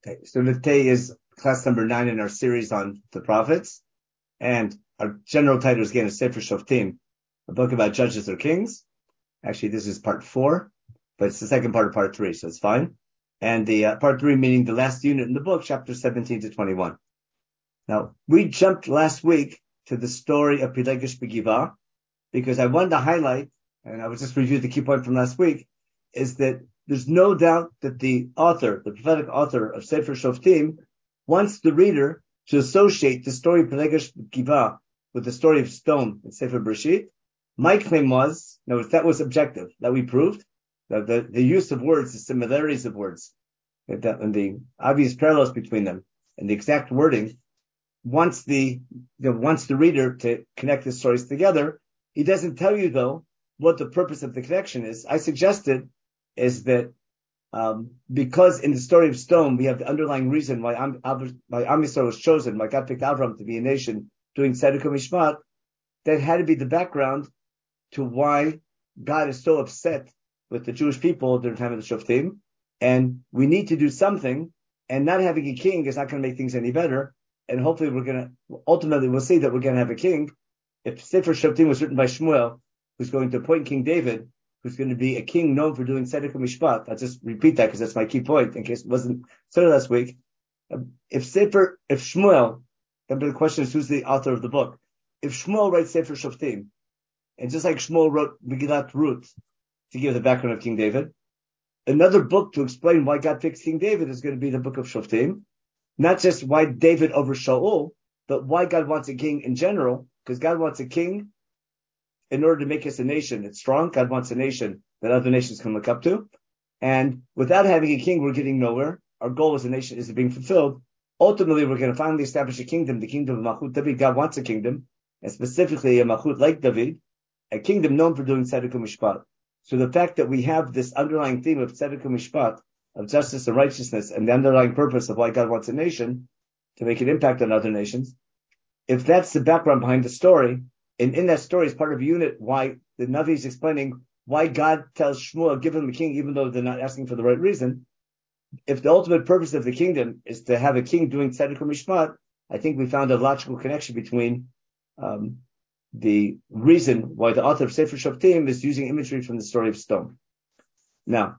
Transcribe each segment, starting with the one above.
Okay, so today is class number 9 in our series on the prophets, and our general title is again Sefer Shoftim, a book about judges or kings. Actually, this is part 4, but it's the second part of part 3, so it's fine. And the part 3 meaning the last unit in the book, chapter 17 to 21. Now, we jumped last week to the story of Pilegesh Begivah, because I wanted to highlight, and I would just review the key point from last week, is that there's no doubt that the author, the prophetic author of Sefer Shoftim, wants the reader to associate the story of Pilegesh Begivah with the story of stone in Sefer Bereshit. My claim was, that was objective, that we proved, that the use of words, the similarities of words, and the obvious parallels between them, and the exact wording, wants the reader to connect the stories together. He doesn't tell you, though, what the purpose of the connection is. I suggested is that because in the story of stone we have the underlying reason why Am Yisrael was chosen, why God picked Avram to be a nation doing Tzedek Mishpat, that had to be the background to why God is so upset with the Jewish people during the time of the Shoftim, and we need to do something, and not having a king is not going to make things any better, and hopefully ultimately we'll see that we're going to have a king. If Sefer Shoftim was written by Shmuel, who's going to appoint King David, who's going to be a king known for doing Tzedek Mishpat. I'll just repeat that because that's my key point in case it wasn't said last week. If Shmuel, then the question is who's the author of the book? If Shmuel writes Sefer Shoftim, and just like Shmuel wrote Megillat Ruth to give the background of King David, another book to explain why God picks King David is going to be the book of Shoftim. Not just why David over Shaul, but why God wants a king in general, because God wants a king in order to make us a nation that's strong. God wants a nation that other nations can look up to. And without having a king, we're getting nowhere. Our goal as a nation isn't being fulfilled. Ultimately, we're going to finally establish a kingdom, the kingdom of Malchut David. God wants a kingdom, and specifically a Malchut like David, a kingdom known for doing Tzedek Mishpat. So the fact that we have this underlying theme of Tzedek Mishpat, of justice and righteousness, and the underlying purpose of why God wants a nation, to make an impact on other nations, if that's the background behind the story, and in that story is part of a unit why the Navi is explaining why God tells Shmuel, give him a king, even though they're not asking for the right reason. If the ultimate purpose of the kingdom is to have a king doing Tzedek Mishpat, I think we found a logical connection between the reason why the author of Sefer Shoftim is using imagery from the story of stone. Now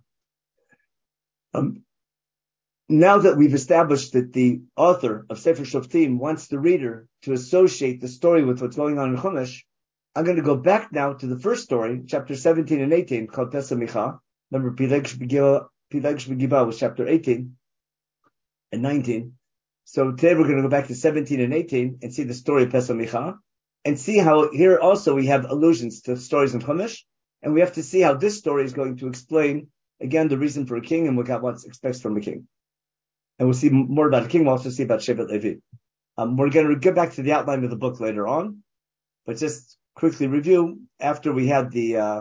that we've established that the author of Sefer Shoftim wants the reader to associate the story with what's going on in Chumash, I'm going to go back now to the first story, chapter 17 and 18, called Pesach Micha. Remember, Pilegesh Begivah was chapter 18 and 19. So today we're going to go back to 17 and 18 and see the story of Pesach Micha, and see how here also we have allusions to stories in Chumash, and we have to see how this story is going to explain, again, the reason for a king and what God expects from a king. And we'll see more about the king. We'll also see about Shevet Levi. We're going to get back to the outline of the book later on, but just quickly review. After we had the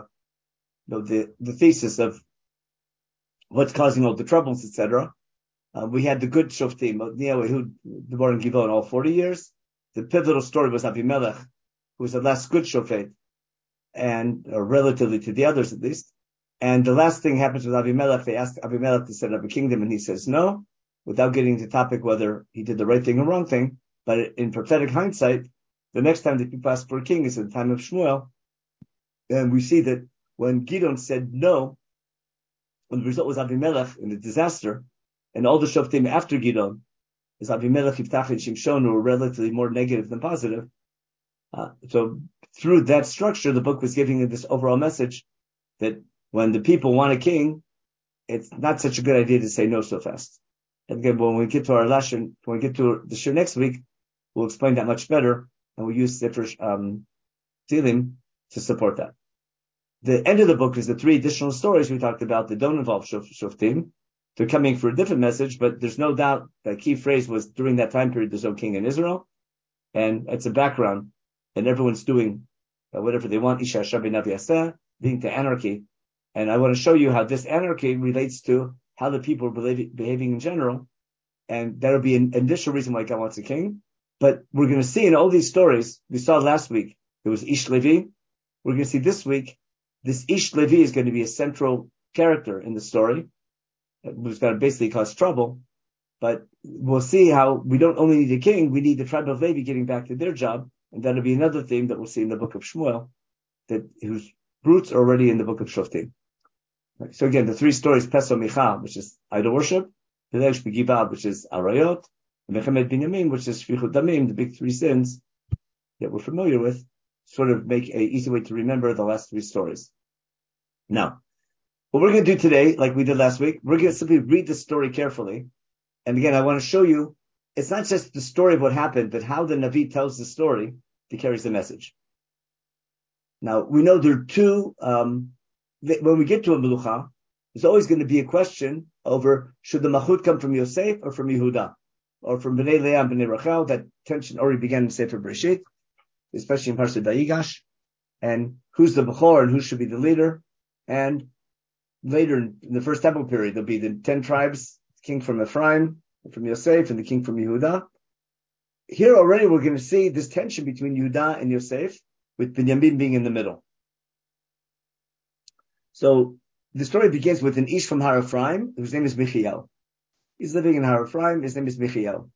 thesis of what's causing all the troubles, etc., we had the good Shoftim, Ehud, Deborah, and Givon, all 40 years. The pivotal story was Avimelech, who was the last good Shofet, and relatively to the others at least. And the last thing happens with Avimelech. They asked Avimelech to set up a kingdom, and he says no, without getting to the topic whether he did the right thing or wrong thing. But in prophetic hindsight, the next time that people ask for a king is at the time of Shmuel. And we see that when Gidon said no, when the result was Avimelech in the disaster, and all the Shoftim after Gidon, is Avimelech, Yiftach, and Shimshon, who were relatively more negative than positive. So through that structure, the book was giving this overall message that when the people want a king, it's not such a good idea to say no so fast. And again, when we get to our lesson, when we get to the shir next week, we'll explain that much better, and we'll use Sefer Tehillim to support that. The end of the book is the 3 additional stories we talked about that don't involve Shoftim. They're coming for a different message, but there's no doubt that key phrase was during that time period, there's no king in Israel, and it's a background, and everyone's doing whatever they want, Isha Shabi Navi Aseh, leading to anarchy. And I want to show you how this anarchy relates to how the people are behaving in general, and that'll be an initial reason why God wants a king. But we're going to see in all these stories, we saw last week, there was Ish Levi. We're going to see this week, this Ish Levi is going to be a central character in the story, who's going to basically cause trouble. But we'll see how we don't only need a king, we need the tribe of Levi getting back to their job. And that'll be another theme that we'll see in the book of Shmuel, whose roots are already in the book of Shoftim. So again, the three stories, Peso Micha, which is idol worship, Pilesh Begibal, which is Arayot, and Mechamed Binyamin, which is Shfichut Damim, the big three sins that we're familiar with, sort of make an easy way to remember the last three stories. Now, what we're going to do today, like we did last week, we're going to simply read the story carefully. And again, I want to show you, it's not just the story of what happened, but how the Navi tells the story that carries the message. Now, we know there are two, when we get to a Melucha, there's always going to be a question over, should the Malchut come from Yosef or from Yehuda? Or from Bnei Leah and Bnei Rachel? That tension already began in Sefer Bereshit, especially in Parshat Vayigash. And who's the Bechor and who should be the leader? And later in the first temple period, there'll be the 10 tribes, the king from Ephraim, from Yosef, and the king from Yehuda. Here already we're going to see this tension between Yehuda and Yosef, with Binyamin being in the middle. So the story begins with an Ish from Har Ephraim, whose name is Michiel. He's living in Har Ephraim. His name is Michiel.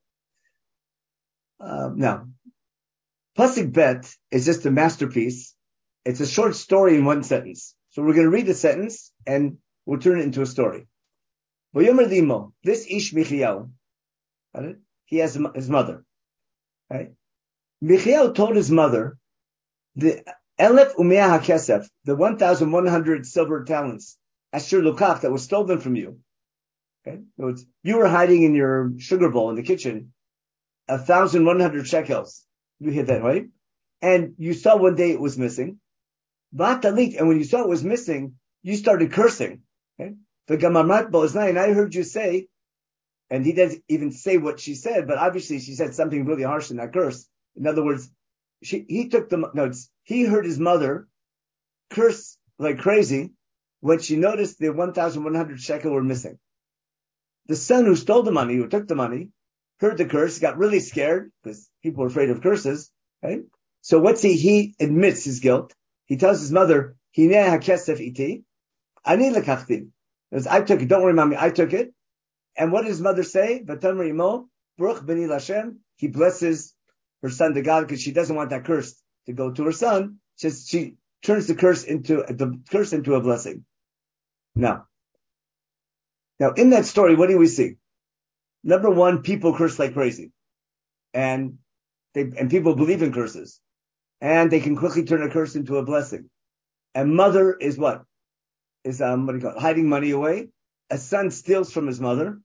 Now, Pasuk Bet is just a masterpiece. It's a short story in one sentence. So we're going to read the sentence and we'll turn it into a story. V'yomer limo, this Ish Michiel, he has his mother. Right? Michiel told his mother, the Elef Umea HaKesef, the 1,100 silver talents, Asher Lukach, that was stolen from you. Okay, so you were hiding in your sugar bowl in the kitchen, 1,100 shekels. You hit that, right? And you saw one day it was missing. Vatalit, and when you saw it was missing, you started cursing. Okay, the Gamamat Boznai, and I heard you say, and he doesn't even say what she said, but obviously she said something really harsh in that curse. In other words, he heard his mother curse like crazy when she noticed the 1,100 shekel were missing. The son who stole the money, who took the money, heard the curse, got really scared because people were afraid of curses, right? So he admits his guilt. He tells his mother, Hineh hakesef iti, ani lekachti. I took it, don't worry, mommy, I took it. And what does his mother say? V'tamar imo, Baruch b'ni Lashem. He blesses her son to God because she doesn't want that curse to go to her son. She turns the curse into a blessing. Now, in that story, what do we see? Number one, people curse like crazy. And people believe in curses. And they can quickly turn a curse into a blessing. And mother is what? Is, hiding money away. A son steals from his mother.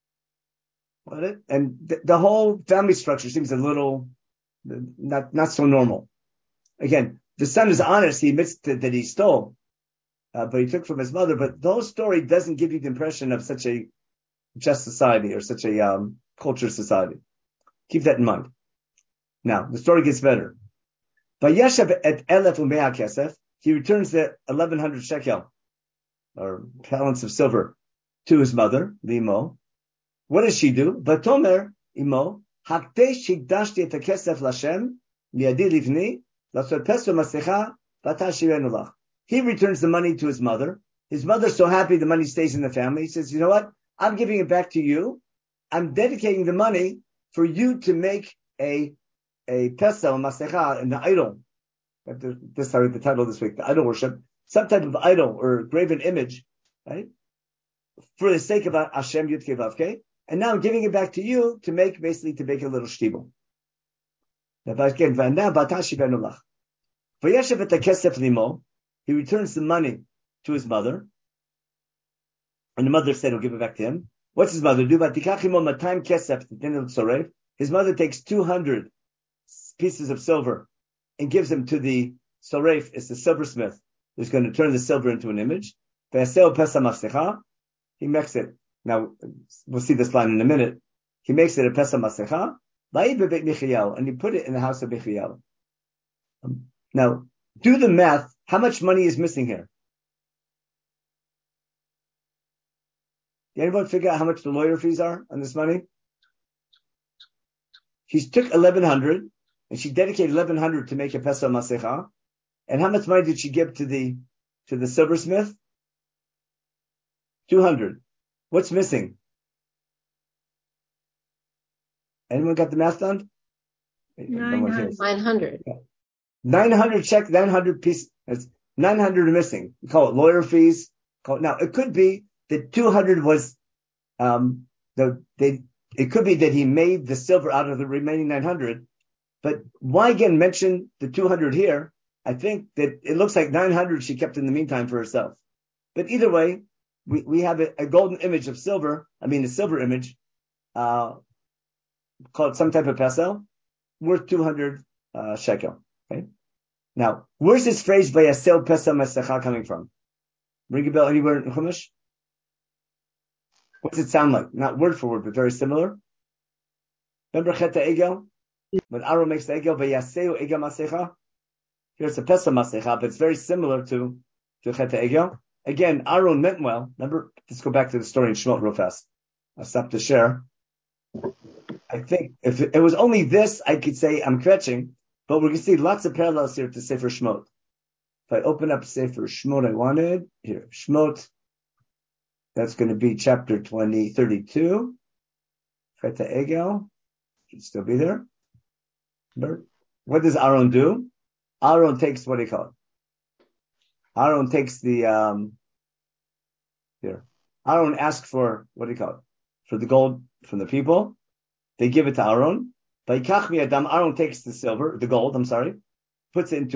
And the whole family structure seems a little, not so normal. Again, the son is honest. He admits that he stole. But he took from his mother. But the whole story doesn't give you the impression of such a just society or such a cultured society. Keep that in mind. Now, the story gets better. Vayeshav et elef umea kesef. He returns the 1,100 shekel, or talents of silver, to his mother, Limo. What does she do? Vatomer imo hakte shigdashti et kesef lashem miyadi livni lasot peso masecha vatashirenu lach. He returns the money to his mother. His mother's so happy the money stays in the family. He says, you know what? I'm giving it back to you. I'm dedicating the money for you to make a pesel, masecha, and the idol. This is the title this week, the idol worship. Some type of idol or graven image, right? For the sake of Hashem Yudke Vavke. And now I'm giving it back to you to make a little shtibel. He returns the money to his mother. And the mother said he'll give it back to him. What's his mother do? His mother takes 200 pieces of silver and gives them to the soref. It's the silversmith who's going to turn the silver into an image. He makes it. Now, we'll see this line in a minute. He makes it a Pesach Masecha, and he put it in the house of Michiel. Now, do the math. How much money is missing here? Did anyone figure out how much the lawyer fees are on this money? She took 1,100, and she dedicated 1,100 to make a Pesach Masecha. And how much money did she give to the silversmith? 200. What's missing? Anyone got the math done? 900. 900 check, 900 piece. That's 900 are missing. We call it lawyer fees. Now, it could be that 200 was, it could be that he made the silver out of the remaining 900. But why again mention the 200 here? I think that it looks like 900 she kept in the meantime for herself. But either way, we have a golden image of silver. A silver image, called some type of pesel, worth 200 shekel. Okay. Now, where's this phrase "vayasel pesel masecha" coming from? Ring a bell anywhere in Chumash? What does it sound like? Not word for word, but very similar. Remember Chet HaEgel? When Aaron makes the Egel, "vayaseu egel masecha." Here's a pesel masecha, but it's very similar to Chet HaEgel. Again, Aaron meant well. Remember, let's go back to the story in Shemot real fast. I'll stop to share. I think if it was only this, I could say I'm kvetching, but we're going to see lots of parallels here to Sefer Shemot. If I open up Sefer Shemot, I wanted, here, Shemot, that's going to be chapter 32. Chet HaEgel, should still be there. Remember, what does Aaron do? Aaron takes, what do you call it? Aaron takes the, here. Aaron asks for, what do you call it? For the gold from the people. They give it to Aaron. Vayikach mi'adam, Aaron takes the silver, the gold, puts it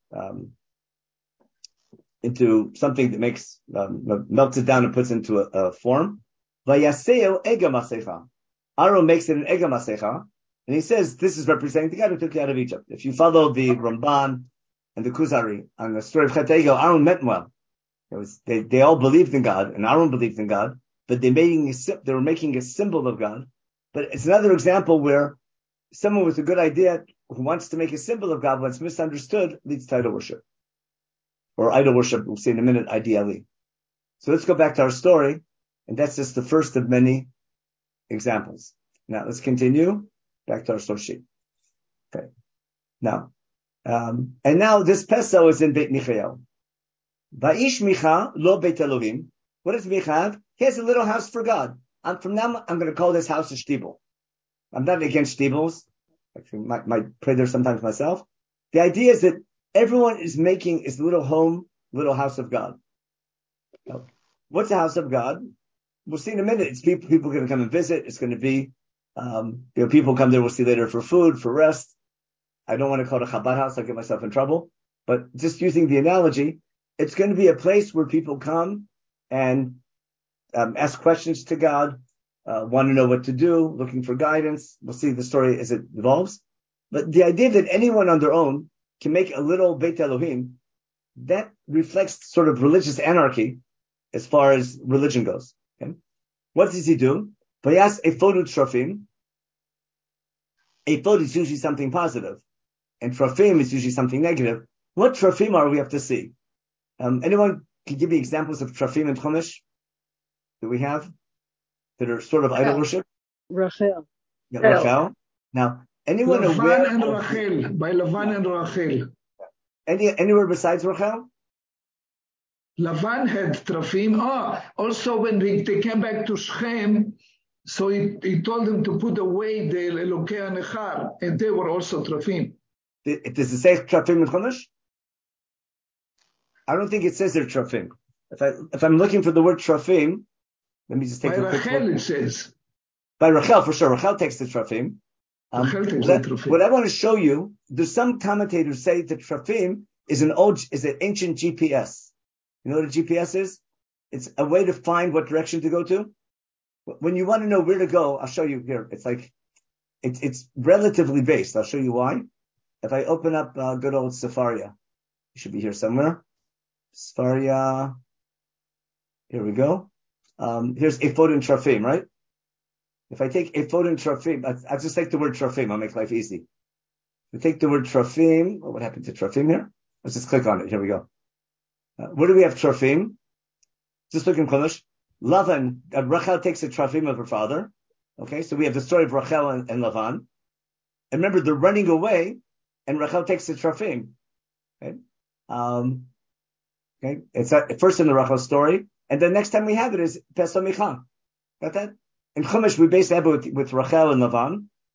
into something that makes, melts it down and puts it into a form. Vayaseo ega masecha. Aaron makes it an ega masecha. And he says, this is representing the God who took you out of Egypt. If you follow the Ramban and the Kuzari on the story of Chet HaEgel, Aaron meant well. They all believed in God, and Aaron believed in God, but they were making a symbol of God. But it's another example where someone with a good idea who wants to make a symbol of God, when it's misunderstood, leads to idol worship. Or idol worship, we'll see in a minute, ideally. So let's go back to our story, and that's just the first of many examples. Now, let's continue back to our source sheet. Okay. Now, and now this Pesach is in Beit Michael. Va'ish Micha lo Beit Elohim. What does Micha have? He has a little house for God. From now, I'm going to call this house a shtibel. I'm not against shtibels. Actually, might pray there sometimes myself. The idea is that everyone is making his little home, little house of God. Now, what's a house of God? We'll see in a minute. It's people are going to come and visit. It's going to be, people come there. We'll see later for food, for rest. I don't want to call it a Chabad house. I'll get myself in trouble. But just using the analogy, it's going to be a place where people come and ask questions to God, want to know what to do, looking for guidance. We'll see the story as it evolves. But the idea that anyone on their own can make a little Beit Elohim, that reflects sort of religious anarchy as far as religion goes. Okay? What does he do? Vayas efodu trofim. Efod is usually something positive, and trofim is usually something negative. What trofim are we have to see? Anyone can give me examples of trofim and chumash that we have that are sort of idol worship? Rachel. Yeah, Rachel. Now, anyone aware Lavan and Rachel, by Lavan and Rachel. Anywhere besides Rachel? Lavan had trofim. Also when they came back to Shechem, so he told them to put away the Elokei Nechar, and they were also trofim. Does it say trofim in Chumash? I don't think it says they're trofim. If I'm looking for the word trofim, let me just take by a quick Rachel look. it says. By Rachel, for sure. Rachel takes the trofim. What I want to show you, there's some commentators say that trofim is an ancient GPS. You know what a GPS is? It's a way to find what direction to go to. When you want to know where to go, I'll show you here. It's like, it's relatively based. I'll show you why. If I open up good old Sefaria, it should be here somewhere. Sefaria. Here we go. Here's Ephod and Trofim, right? If I take Ephod and Trofim, I'll just take the word Trofim. I'll make life easy. If I take the word Trofim, what happened to Trofim here? Let's just click on it. Here we go. Where do we have Trofim? Just look in Chumash. Lavan, Rachel takes the Trofim of her father. Okay, so we have the story of Rachel and Lavan. And remember, they're running away, and Rachel takes the Trofim. Okay, okay. It's first in the Rachel story, and the next time we have it is Pesach Micha. Got that? In Chumash, we basically have it with Rachel and Lavan.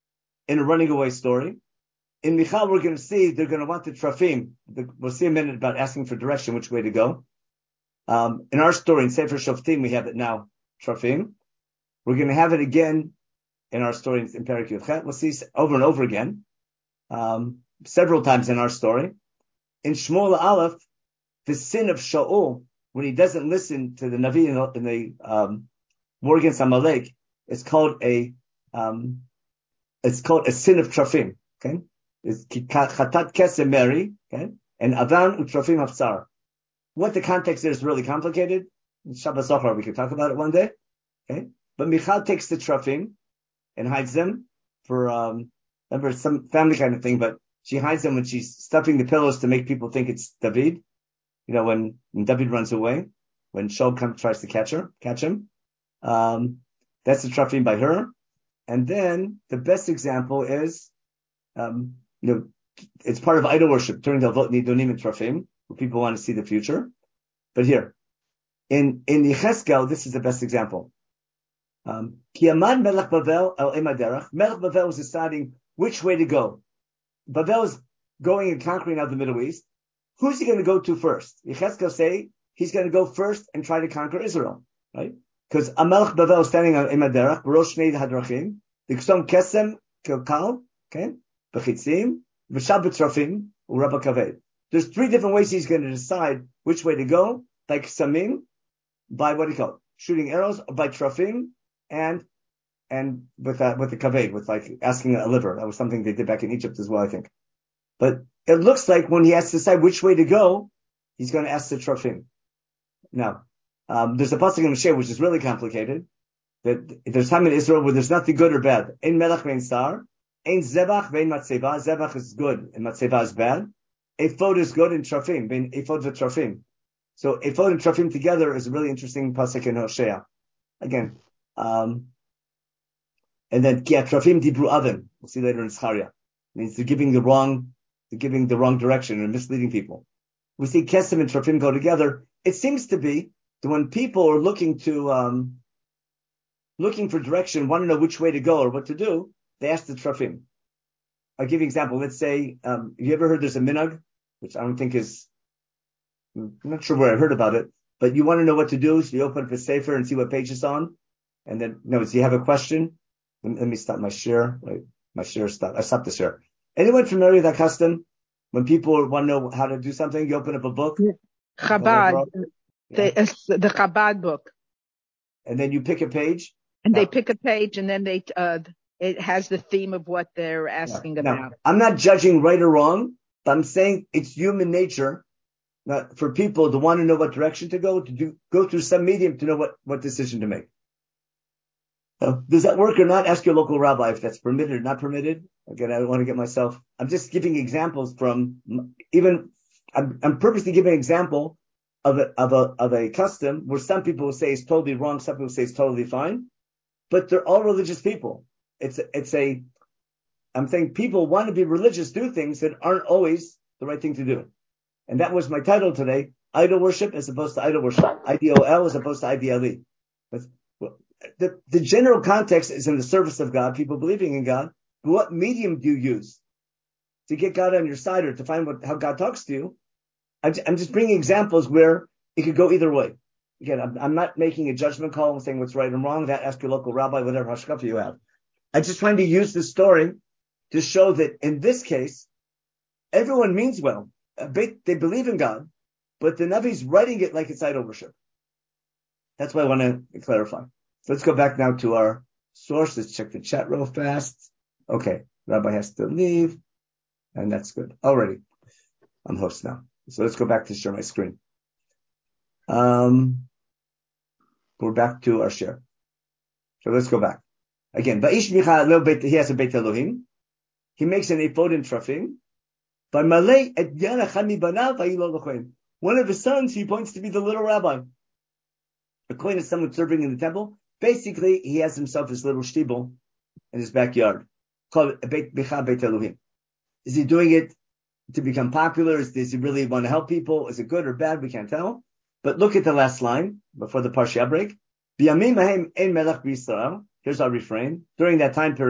in a running away story. In Michal, we're going to see they're going to want the trafim. We'll see a minute about asking for direction, which way to go. In our story, in Sefer Shoftim, we have it now, trafim. We're going to have it again in our story in Perek Yudchet. We'll see over and over again, several times in our story. In Shmuel Aleph, the sin of Shaul, when he doesn't listen to the Navi in the war against Amalek, it's called a sin of trafim. Okay, it's chatat kesem meri, okay, and avan utrafim hafsar. What the context is really complicated. In Shabbat Zohar, we could talk about it one day. Okay, but Michal takes the trafim and hides them for remember some family kind of thing, but she hides them when she's stuffing the pillows to make people think it's David. You know, when David runs away, when Shaul tries to catch him. That's the trafim by her. And then the best example is, it's part of idol worship, turning to Avot Nidonim and Trafim, where people want to see the future. But here, in Yecheskel, this is the best example. Ki Aman Melech Bavel el Emaderach. Melech Bavel was deciding which way to go. Bavel is going and conquering out the Middle East. Who's he going to go to first? Yecheskel say he's going to go first and try to conquer Israel, right? Because Amelech Bavel is standing on Emaderach, Rosh Shnei Hadrachim, the Ksom Kesem Kilkal, okay, Bechitzim, V'shab B'trafim, Urabba Kaved. There's three different ways he's going to decide which way to go, by Ksamim, by what do you call it? Shooting arrows, by Trafim, and with the Kaved, with like asking a liver. That was something they did back in Egypt as well, I think. But it looks like when he has to decide which way to go, he's going to ask the Trafim. Now, there's a pasuk in Moshe which is really complicated. That there's time in Israel where there's nothing good or bad. Ein melech vein star, ein zebach vein matzeva. Zebach is good and matzeva is bad. Ephod is good and trafim. Vein ephod v'trafim. So ephod and trafim together is a really interesting pasuk in Hosea. Again, and then ki trafim dibru avim. We'll see later in Zechariah. Means they're giving the wrong direction and misleading people. We see kesem and trafim go together. It seems to be that when people are looking for direction, want to know which way to go or what to do, they ask the trafim. I'll give you an example. Let's say, have you ever heard there's a minhag, which I don't think is, I'm not sure where I heard about it, but you want to know what to do, so you open up a sefer and see what page it's on, and then, so you have a question. Let me stop my share. Wait, my share stopped. I stopped the share. Anyone familiar with that custom? When people want to know how to do something, you open up a book. Chabad. The Chabad book. And then you pick a page. And they pick a page, and then it has the theme of what they're asking about. Now, I'm not judging right or wrong, but I'm saying it's human nature for people to want to know what direction to go through some medium to know what decision to make. Does that work or not? Ask your local rabbi if that's permitted or not permitted. Again, I don't want to get myself. I'm just giving examples from I'm purposely giving an example of a custom where some people will say it's totally wrong, some people say it's totally fine, but they're all religious people. I'm saying people want to be religious, do things that aren't always the right thing to do. And that was my title today, idol worship as opposed to idol worship, IDOL as opposed to IDLE. The general context is in the service of God, people believing in God. But what medium do you use to get God on your side or to find how God talks to you? I'm just bringing examples where it could go either way. Again, I'm not making a judgment call and saying what's right and wrong. That ask your local rabbi, whatever hashkafa you have. I'm just trying to use this story to show that in this case, everyone means well. They believe in God, but the Navi's writing it like it's idol worship. That's what I want to clarify. So let's go back now to our source. Let's check the chat real fast. Okay, Rabbi has to leave, and that's good. Already, I'm host now. So let's go back to share my screen. We're back to our share. So let's go back. Again, Va'ish Micha, he has a Beit Elohim. He makes an ephod in Trafim. By Malay et Yanachami Banav Vayilo L'Choin. One of his sons, he points to be the little rabbi. A kohen is someone serving in the temple. Basically, he has himself his little shtibel in his backyard, called Beit Micha Beit Elohim. Is he doing it to become popular? Does he really want to help people? Is it good or bad? We can't tell. But look at the last line before the Parsha break. B'yamim hahem ein melech b'Yisrael. Here's our refrain. During that time period,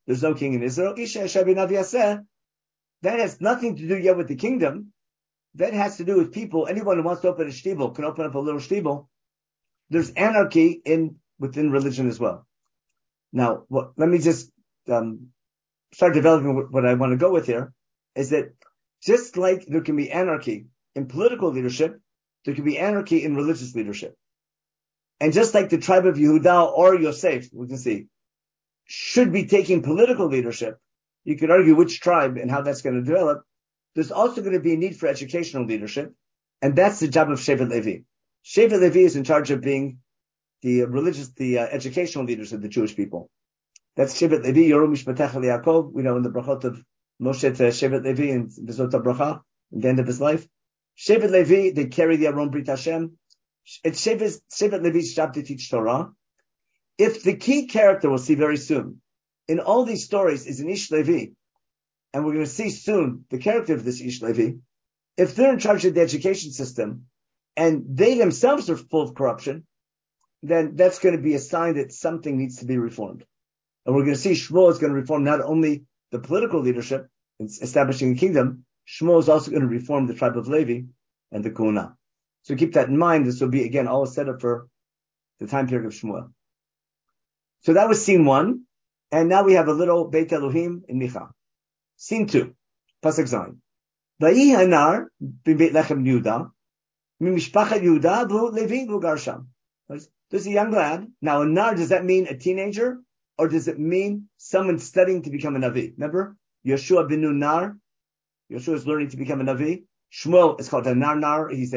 there's no king in Israel. That has nothing to do yet with the kingdom. That has to do with people. Anyone who wants to open a shtibel can open up a little shtibel. There's anarchy within religion as well. Now, let me just start developing what I want to go with here, is that just like there can be anarchy in political leadership, there can be anarchy in religious leadership. And just like the tribe of Yehuda or Yosef, we can see, should be taking political leadership, you could argue which tribe and how that's going to develop. There's also going to be a need for educational leadership, and that's the job of Shevet Levi. Shevet Levi is in charge of being the educational leaders of the Jewish people. That's Shevet Levi, Yoru Mishpatecha Yaakov. We know in the brachot of Moshe to Shevet Levi and Bezot HaBracha, at the end of his life. Shevet Levi, they carry the Aron Brit Hashem. It's Shevet Levi's job to teach Torah. If the key character, we'll see very soon, in all these stories is an Ish Levi, and we're going to see soon the character of this Ish Levi, if they're in charge of the education system, and they themselves are full of corruption, then that's going to be a sign that something needs to be reformed. And we're going to see Shmuel is going to reform not only the political leadership, establishing a kingdom, Shmuel is also going to reform the tribe of Levi and the Kuna. So keep that in mind. This will be, again, all set up for the time period of Shmuel. So that was scene 1. And now we have a little Beit Elohim in Micha. Scene 2. Pasuk Zayin. Vayi hanar b'Beit Lechem Yehuda, mimishpachat Yehuda v'hu Levi v'hu gar sham. There's a young lad. Now, a nar, does that mean a teenager? Or does it mean someone studying to become a Navi? Remember? Yeshua bin Nun Nar. Yeshua is learning to become a Navi. Shmuel is called a Nar. He's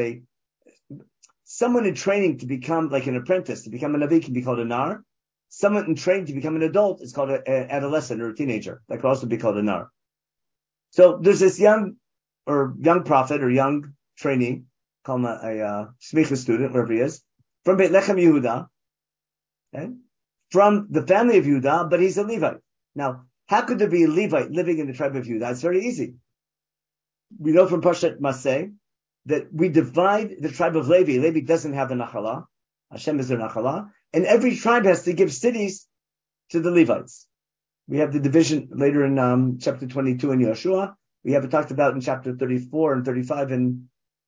someone in training to become like an apprentice. To become a Navi can be called a Nar. Someone in training to become an adult is called an adolescent or a teenager. That could also be called a Nar. So there's this young prophet or young trainee, call him a smicha student, wherever he is, from Beit Lechem Yehuda, okay? From the family of Yehuda, but he's a Levite. Now, how could there be a Levite living in the tribe of Yehuda? It's very easy. We know from Parshat Maseh that we divide the tribe of Levi. Levi doesn't have a Nachala. Hashem is their Nachala. And every tribe has to give cities to the Levites. We have the division later in chapter 22 in Yeshua. We have it talked about in chapter 34 and 35 in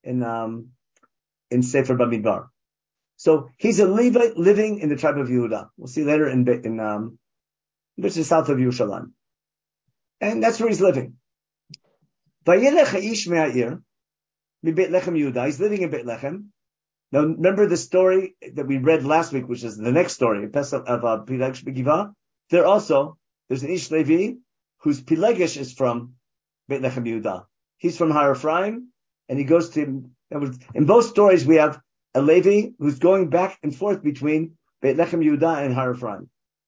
Sefer Bamidbar. So he's a Levite living in the tribe of Yehuda. We'll see later which is south of Yerushalayim. And that's where he's living. Vayelech ha'ish me'ha'ir miBeit Lechem Yehuda. He's living in Beit Lechem. Now remember the story that we read last week, which is the next story of Pilegesh Begiva. There's an Ish Levi whose Pilegesh is from Beit Lechem Yehuda. He's from Har Ephraim, and he goes to, in both stories we have a Levi who's going back and forth between Beit Lechem Yehuda and Har Ephraim.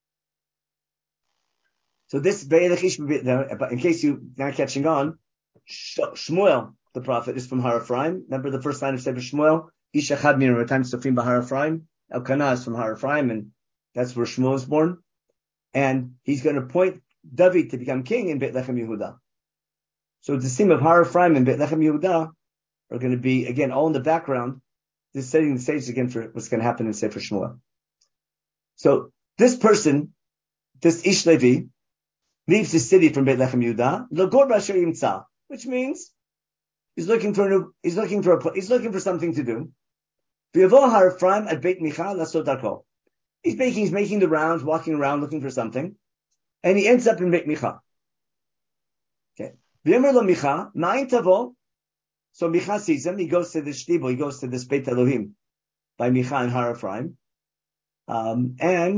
So this Beit Lechem, in case you're not catching on, Shmuel, the prophet, is from Har Ephraim. Remember the first line of Sefer Shmuel? Ish echad min Ratan Sofim b'Har Ephraim. Elkanah is from Har Ephraim, and that's where Shmuel is born. And he's going to appoint David to become king in Beit Lechem Yehuda. So the theme of Har Ephraim and Beit Lechem Yehuda are going to be, again, all in the background, just setting the stage again for what's going to happen in Sefer Shmuel. So this person, this Ish Levi, leaves the city from Beit Lechem Yehuda, Lagor b'asher yimtza, which means he's looking for something to do. V'yavo Har Ephraim at Beit Micha lasot darko. He's making the rounds, walking around looking for something, and he ends up in Beit Micha. Okay. V'yomer lo Micha, ma'in tavo. So Micha sees him. He goes to this shtibel. He goes to this Beit Elohim by Micha and Har Ephraim, and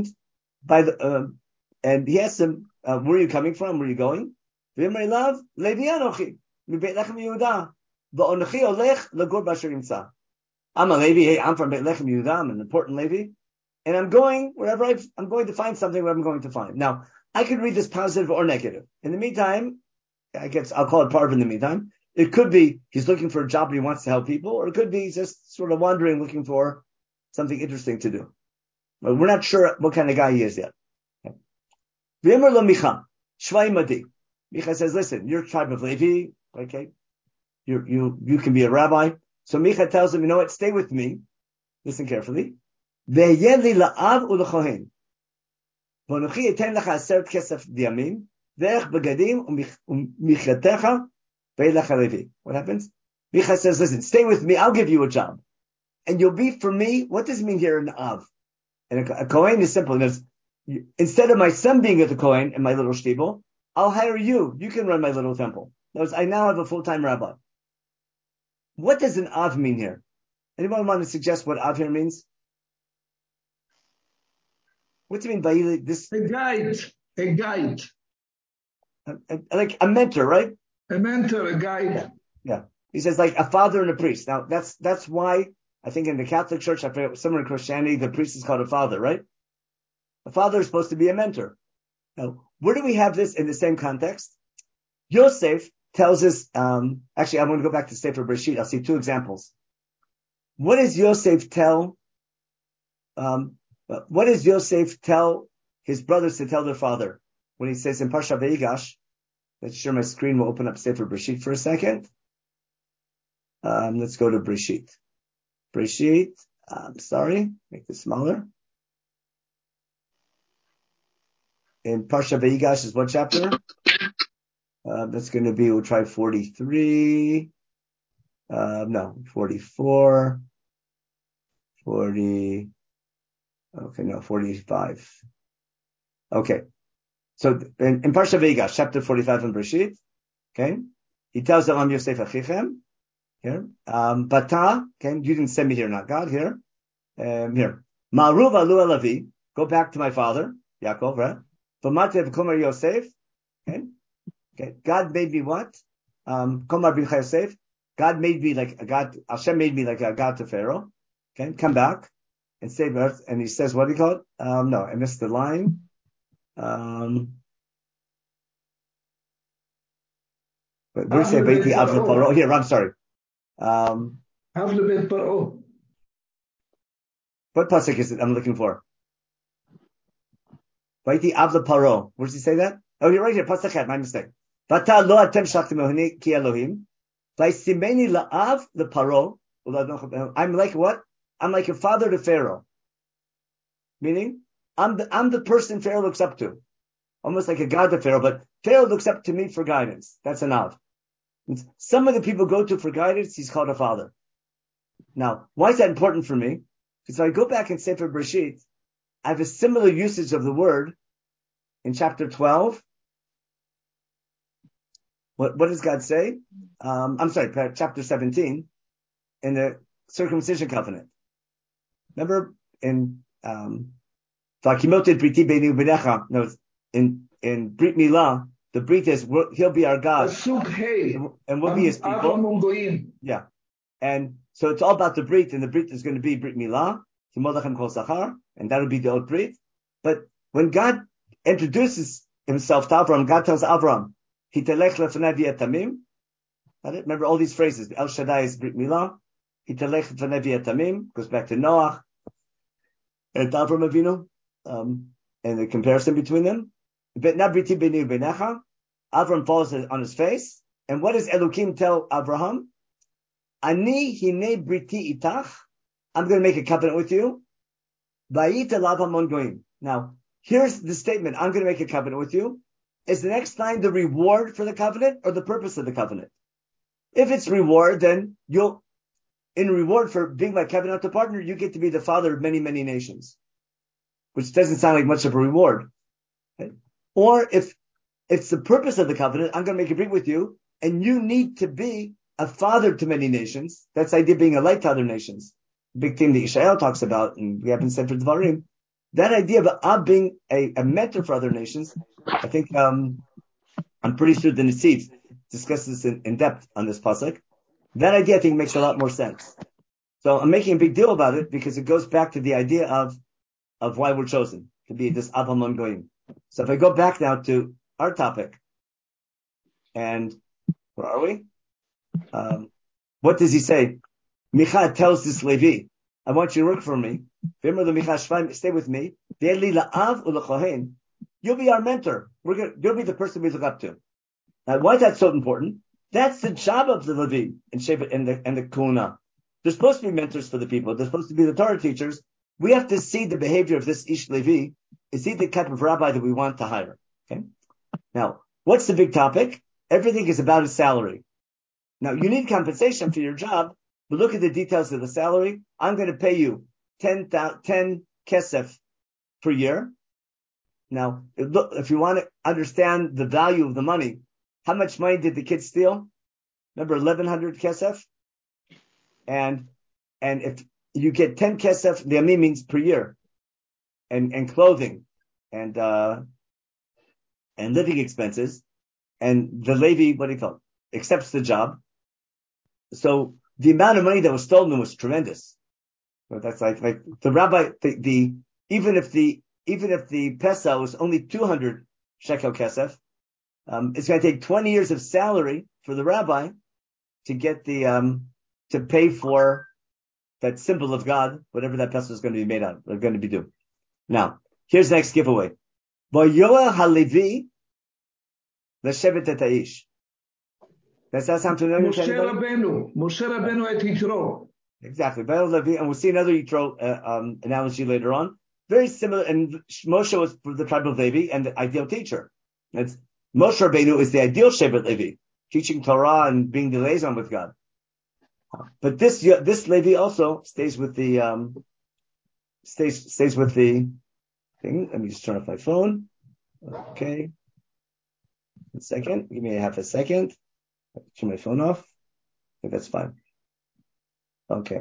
he asks him, "Where are you coming from? Where are you going?" V'yomer elav Levi anochi miBeit Lechem Yehuda v'onochi olech lagor b'asher yimtza. I'm a Levi. Hey, I'm from Beit Lechem Yehuda. I'm an important Levi, and I'm going I'm going to find something where I'm going to find. Now, I could read this positive or negative. In the meantime, I guess I'll call it part of in the meantime. It could be he's looking for a job and he wants to help people, or it could be he's just sort of wandering, looking for something interesting to do. But we're not sure what kind of guy he is yet. V'yomer lo Micha, shvai madi. Micha says, "Listen, you're a tribe of Levi, okay? You can be a rabbi." So Micha tells him, "You know what? Stay with me. Listen carefully. Ve'yeh li la'av u'lechohen." ואנוכי אתן לך 10 כסף דימים, דרך בגדים ומחייתך ואילך הלוי. What happens? Micha says, listen, stay with me, I'll give you a job. And you'll be for me, what does it mean here in Av? And a Kohen is simple. Instead of my son being at the Kohen in my little shtibel, I'll hire you. You can run my little temple. In other words, I now have a full-time rabbi. What does an Av mean here? Anyone want to suggest what Av here means? What's it mean by this? A guide. Like a mentor, right? A mentor, a guide. Yeah. He says like a father and a priest. Now that's why I think in the Catholic Church, I forget, somewhere in Christianity, the priest is called a father, right? A father is supposed to be a mentor. Now, where do we have this in the same context? Yosef tells us, actually, I'm going to go back to Sefer Bereshit. I'll see 2 examples. What does Yosef tell his brothers to tell their father? When he says in Parsha Veigash, let's share my screen, we'll open up Sefer Bereshit for a second. Let's go to Bereshit. Make this smaller. In Parsha Veigash is what chapter? That's going to be, we'll try 43. 44. 45. Okay. So in Parsha Veigash, chapter 45 in Bereshit, okay, he tells them, Am Yosef Achichem, here, Bata, okay, you didn't send me here, not God, here, here, Ma'aruv alu alavi, go back to my father, Yaakov, right? V'matev Komar Yosef, okay, God made me what? Komar bin Yosef, God made me like a God, Hashem made me like a God to Pharaoh, okay, come back and save earth, and he says, what do you call it? No, I missed the line. Where do you say Beiti Avle Paro? Here, I'm sorry. Avle Bet Paro. What pasuk is it I'm looking for? Beiti Avle Paro. Where does he say that? Oh, you're right here. Pasuk Chet, my mistake. Vata lo atem shachtim ohini ki Elohim. Vaisimeni la'av leParo. I'm like what? I'm like a father to Pharaoh. Meaning, I'm the person Pharaoh looks up to. Almost like a god to Pharaoh, but Pharaoh looks up to me for guidance. That's an Av. Some of the people go to for guidance, he's called a father. Now, why is that important for me? Because if I go back in Sefer Bereshit, I have a similar usage of the word in chapter 12. What does God say? Chapter 17, in the circumcision covenant. Remember in in Brit Milah, the Brit is he'll be our God, and we'll be his people. Yeah, and so it's all about the Brit, and the Brit is going to be Brit Milah, and that'll be the old Brit. But when God introduces himself to Avram, God tells Avram, "Hitelech lefanei v'yatamim." Remember all these phrases. El Shaddai is Brit Milah. Hitelech lefanei v'yatamim goes back to Noach and Avram Avinu, and the comparison between them. Avram falls on his face, and what does Elohim tell Abraham? Ani hine briti itach. I'm going to make a covenant with you. Now, here's the statement. I'm going to make a covenant with you. Is the next line the reward for the covenant or the purpose of the covenant? If it's reward, then in reward for being my covenant partner, you get to be the father of many, many nations, which doesn't sound like much of a reward. Okay? Or if it's the purpose of the covenant, I'm going to make a brit with you, and you need to be a father to many nations. That's the idea of being a light to other nations. Big thing that Yishayahu talks about, and we haven't said for Dvarim. That idea of being a mentor for other nations, I think I'm pretty sure the Nesiv discusses this in depth on this pasuk. That idea, I think, makes a lot more sense. So I'm making a big deal about it because it goes back to the idea of why we're chosen to be this Av Hamon Goyim. So if I go back now to our topic, and where are we? What does he say? Micha tells this Levi, I want you to work for me. Stay with me. You'll be our mentor. You'll be the person we look up to. Now, why is that so important? That's the job of the Levi and the Kuna. They're supposed to be mentors for the people. They're supposed to be the Torah teachers. We have to see the behavior of this Ish Levi is he the type of rabbi that we want to hire? Okay. Now, what's the big topic? Everything is about his salary. Now, you need compensation for your job, but look at the details of the salary. I'm going to pay you 10 kesef per year. Now, if you want to understand the value of the money, how much money did the kids steal? Remember 1,100 kesef? And if you get 10 kesef, the ami means per year, and clothing, and living expenses, and the Levi, what do you call it, accepts the job. So the amount of money that was stolen was tremendous. But that's like the rabbi, even if the pesa was only 200 shekel kesef, it's going to take 20 years of salary for the rabbi to get to pay for that symbol of God, whatever that pesa is going to be made out, or going to be due. Now, here's the next giveaway. Vayoel HaLevi l'shevet et ha'ish. Does that sound familiar to anybody? Moshe Rabbeinu et Yitro. Exactly. Vayoel Levi, and we'll see another Yitro analogy later on. Very similar, and Moshe was the tribe of Levi and the ideal teacher. Moshe Rabbeinu is the ideal shevet Levi, teaching Torah and being the liaison with God. But this Levi also stays with the stays with the thing. Let me just turn off my phone. Okay. A second. Give me half a second. Turn my phone off. Okay, that's fine. Okay.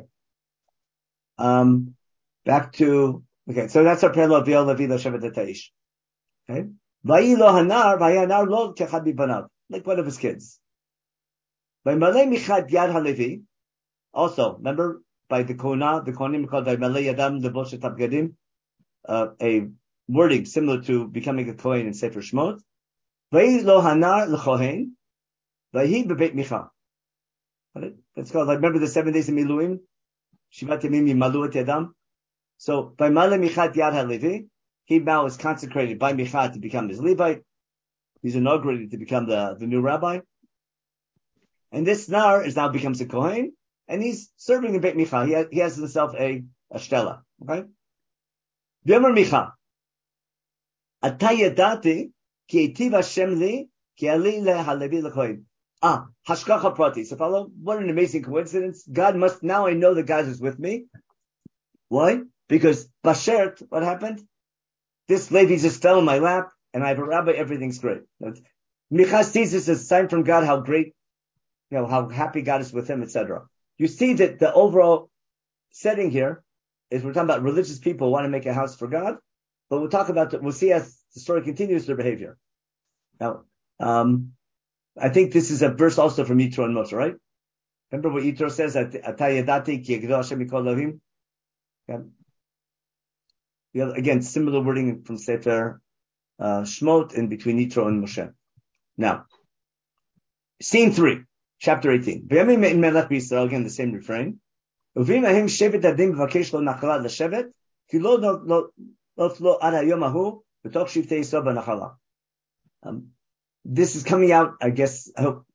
Back to, okay, so that's our parallel of Vayoel Levi l'shevet et ha'ish. Okay. Vayilo hanar lo kechad mibanav, like one of his kids. Vaymalei michad yad halevi, also, remember, by the Kohanim called Vaymalei yadam leboshet habgadim, a wording similar to becoming a Kohen in Sefer Shmot. Vayilo hanar l'chohen, vayhi bebeit micha. That's called, like, remember the 7 days of Miluim? Shivat yamim yimalu et yadam. So, by Maleh Michat Yad HaLevi, he now is consecrated by Michat to become his Levite. He's inaugurated to become the new rabbi. And this Nar now becomes a Kohen, and he's serving in Beit Micha. He has himself a shtela. Okay? V'yomer Micha, Ata yadati ki etiv Hashem li ki ali leHalevi leKohen. Hashgacha prati. So follow, what an amazing coincidence. Now I know that God is with me. Why? Because Bashert, what happened? This Levi just fell in my lap, and I have a rabbi, everything's great. Micha sees this as a sign from God how great, how happy God is with him, etc. You see that the overall setting here is we're talking about religious people who want to make a house for God, but we'll see as the story continues their behavior. Now, I think this is a verse also from Yitro and Moshe, right? Remember what Yitro says, Ata yadati ki yegdo Hashem mikol elohim? Yeah. Again, similar wording from Sefer Shmot in between Yitro and Moshe. Now, scene 3, chapter 18. V'yamim in Melech B'Yisrael, again, the same refrain. Uvim ahim shevet adim v'vakesh lo nachala l'shevet, ki lo ad hayom hahu, v'tok shiftei Yisrael b'nachala. This is coming out, I guess,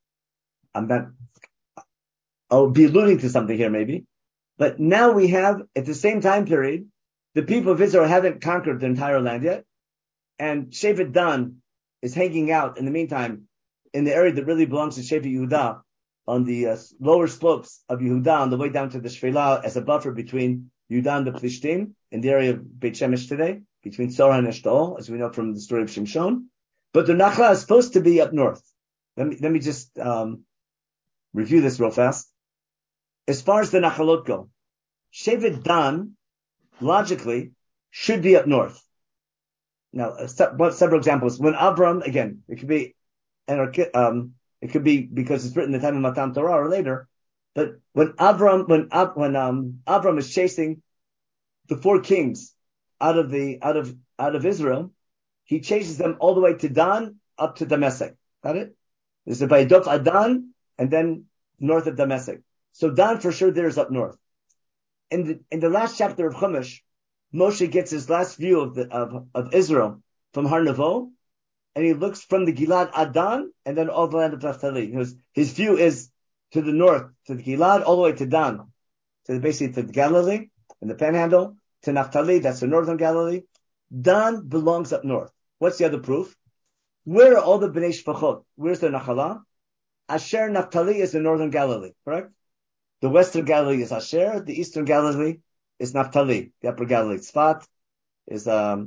I'll be alluding to something here maybe. But now we have, at the same time period, the people of Israel haven't conquered the entire land yet. And Shevet Dan is hanging out, in the meantime, in the area that really belongs to Shevet Yehuda, on the lower slopes of Yehuda, on the way down to the Shfela, as a buffer between Yehuda and the Plishtim, in the area of Beit Shemesh today, between Sorah and Eshtaol, as we know from the story of Shimshon. But the Nachla is supposed to be up north. Let me just review this real fast. As far as the Nachalot go, Shevet Dan, logically, should be up north. Now, several examples. When Avram, again, it could be because it's written in the time of Matan Torah or later, but when Avram is chasing the 4 kings out of Israel, he chases them all the way to Dan, up to Damascus. Got it? There's a Vaydof Adan, and then north of Damascus. So Dan for sure there is up north. In the last chapter of Chumash, Moshe gets his last view of Israel from Har Nevo, and he looks from the Gilad Adan and then all the land of Naphtali. His view is to the north, to the Gilad, all the way to Dan, basically to Galilee and the Panhandle, to Naphtali, that's the northern Galilee, Dan belongs up north. What's the other proof? Where are all the Bnei Shpachot? Where's their Nachala? Asher Naphtali is in northern Galilee, correct? The western Galilee is Asher, the eastern Galilee is Naphtali. The upper Galilee, Tzfat, is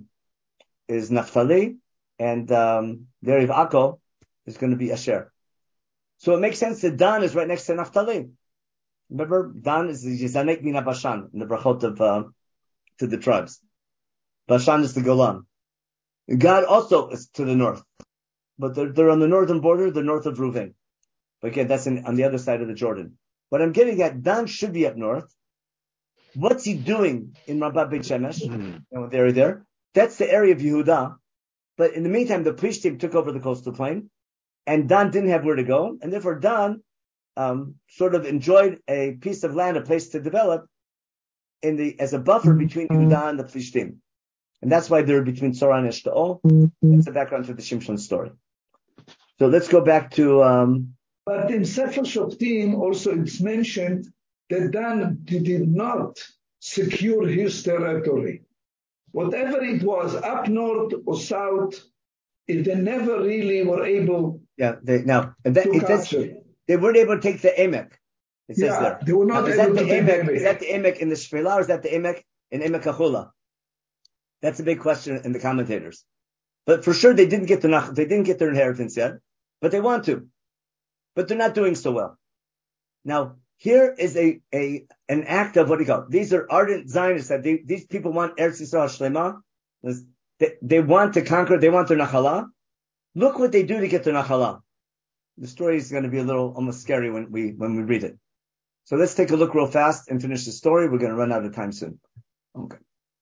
Naphtali, and the area of Akko is going to be Asher. So it makes sense that Dan is right next to Naphtali. Remember, Dan is the Yizanek Mina Bashan in the brachot of to the tribes. Bashan is the Golan. Gad also is to the north, but they're on the northern border, the north of Reuven. But again, that's on the other side of the Jordan. What I'm getting at, Dan should be up north. What's he doing in Rabbah Beit Shemesh? And they're there. That's the area of Yehuda. But in the meantime, the Plishtim took over the coastal plain, and Dan didn't have where to go, and therefore Dan sort of enjoyed a piece of land, a place to develop, as a buffer between Yehuda and the Plishtim. And that's why they're between Tzora and Eshtaol. That's the background to the Shimshon story. So let's go back to... But in Sefer Shoftim also it's mentioned that Dan did not secure his territory. Whatever it was, up north or south, they never really were able to capture. They weren't able to take the Emek. It says there. They were not able to take the Emek. Is that the Emek in the Shfela or is that the Emek in Emek HaChula? That's a big question in the commentators. But for sure they didn't get their inheritance yet, but they want to. But they're not doing so well. Now, here is an act of what do you call it? These are ardent Zionists that these people want Eretz Yisrael Shlema. They want to conquer, they want their Nachala. Look what they do to get their Nachala. The story is going to be a little almost scary when we read it. So let's take a look real fast and finish the story. We're going to run out of time soon. Okay.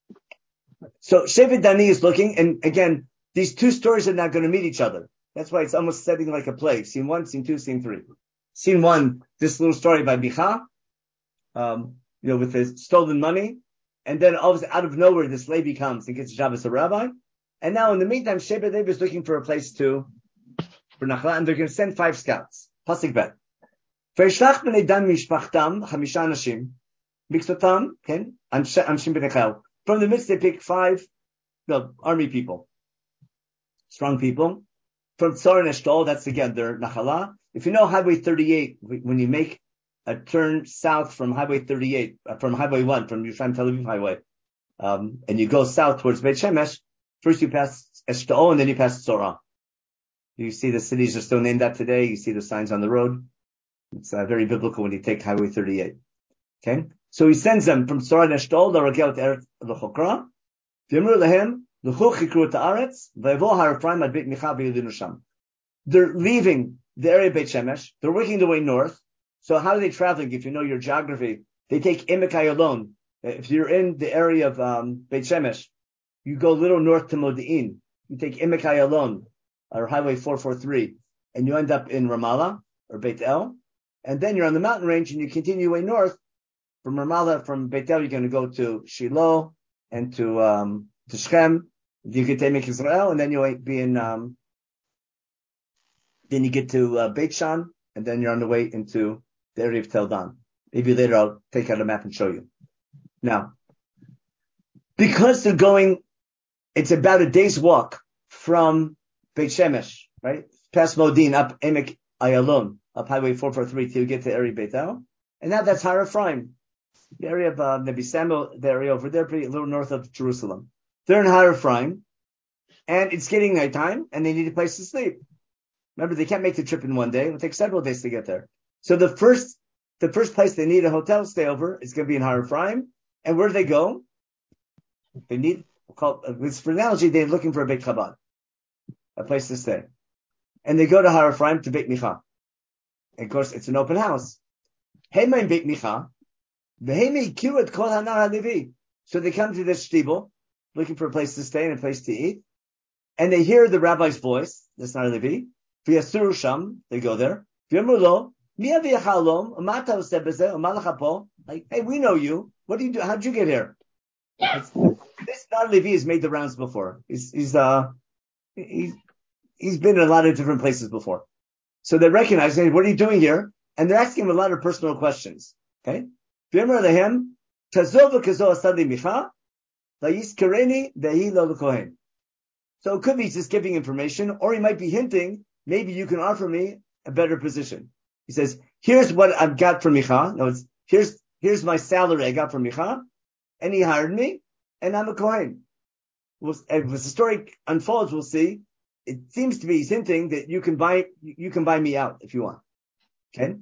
So Shevet Dani is looking, and again, these two stories are not going to meet each other. That's why it's almost setting like a play. Scene 1, scene 2, scene 3. Scene 1, this little story by Micha, with his stolen money. And then out of nowhere, this Levi comes and gets a job as a rabbi. And now in the meantime, Shevet Levi is looking for a place for Nachla, and they're going to send 5 scouts. Pasuk Bet. Ve'ishlach b'nei Dan mishpachtam, 5 anashim, miksotam, anshim b'nechel. From the midst, they pick 5, army people. Strong people. From Tzor and Eshtaol, that's again their Nachala. If you know Highway 38, when you make a turn south from Highway 38, from Highway 1, from Yerushalayim Tel Aviv Highway, and you go south towards Beit Shemesh, first you pass Eshtaol and then you pass Tzorah. You see the cities are still named that today. You see the signs on the road. It's very biblical when you take Highway 38. Okay? So he sends them from Tzorah and Eshtaol, L'Ragel Eretz L'Chokra, V'yamru Lehem, they're leaving the area of Beit Shemesh. They're working their way north. So how are they traveling? If you know your geography, they take Emek Ayalon. If you're in the area of Beit Shemesh, you go a little north to Modi'in. You take Emek Ayalon, or Highway 443, and you end up in Ramallah, or Beit El. And then you're on the mountain range, and you continue way north. From Ramallah, from Beit El, you're going to go to Shiloh, and to Shechem. You get to Emek Israel, and then you'll be in, then you get to Beit Shan, and then you're on the way into the area of Tel Dan. Maybe later I'll take out a map and show you. Now, because they're going, it's about a day's walk from Beit Shemesh, right? Past Modin, up Emek Ayalon, up Highway 443 till you get to area Beit El. And now that's Har Ephraim, the area of Nebi Samuel, the area over there, a little north of Jerusalem. They're in Har Ephraim, and it's getting nighttime, and they need a place to sleep. Remember, they can't make the trip in one day. It'll take several days to get there. So the first place they need a hotel to stay over is going to be in Har Ephraim. And where do they go? They need, for analogy, they're looking for a Beit Chabad, a place to stay. And they go to Har Ephraim to Beit Micha. And of course, it's an open house. Hema in Beit Micha. V'hema kirat kol hanar halevi. So they come to this shtibel, looking for a place to stay and a place to eat. And they hear the rabbi's voice, that's not a Levi. V'yasuru sham, they go there. V'yamru lo, mi avi achalom, amata oseh bezeh, umalach po. Like, hey, we know you. What do you do? How'd you get here? This non-Levi has made the rounds before. He's been in a lot of different places before. So they recognize him. What are you doing here? And they're asking him a lot of personal questions. Okay? V'yamru lehem, tazov v'kazo asad li micha, vayiskareni vehi lo kohen. So it could be just giving information, or he might be hinting, maybe you can offer me a better position. He says, here's what I've got from Micha. No, here's my salary I got from Micha, and he hired me, and I'm a Kohen. As the story unfolds, we'll see. It seems to be he's hinting that you can buy me out if you want. Okay?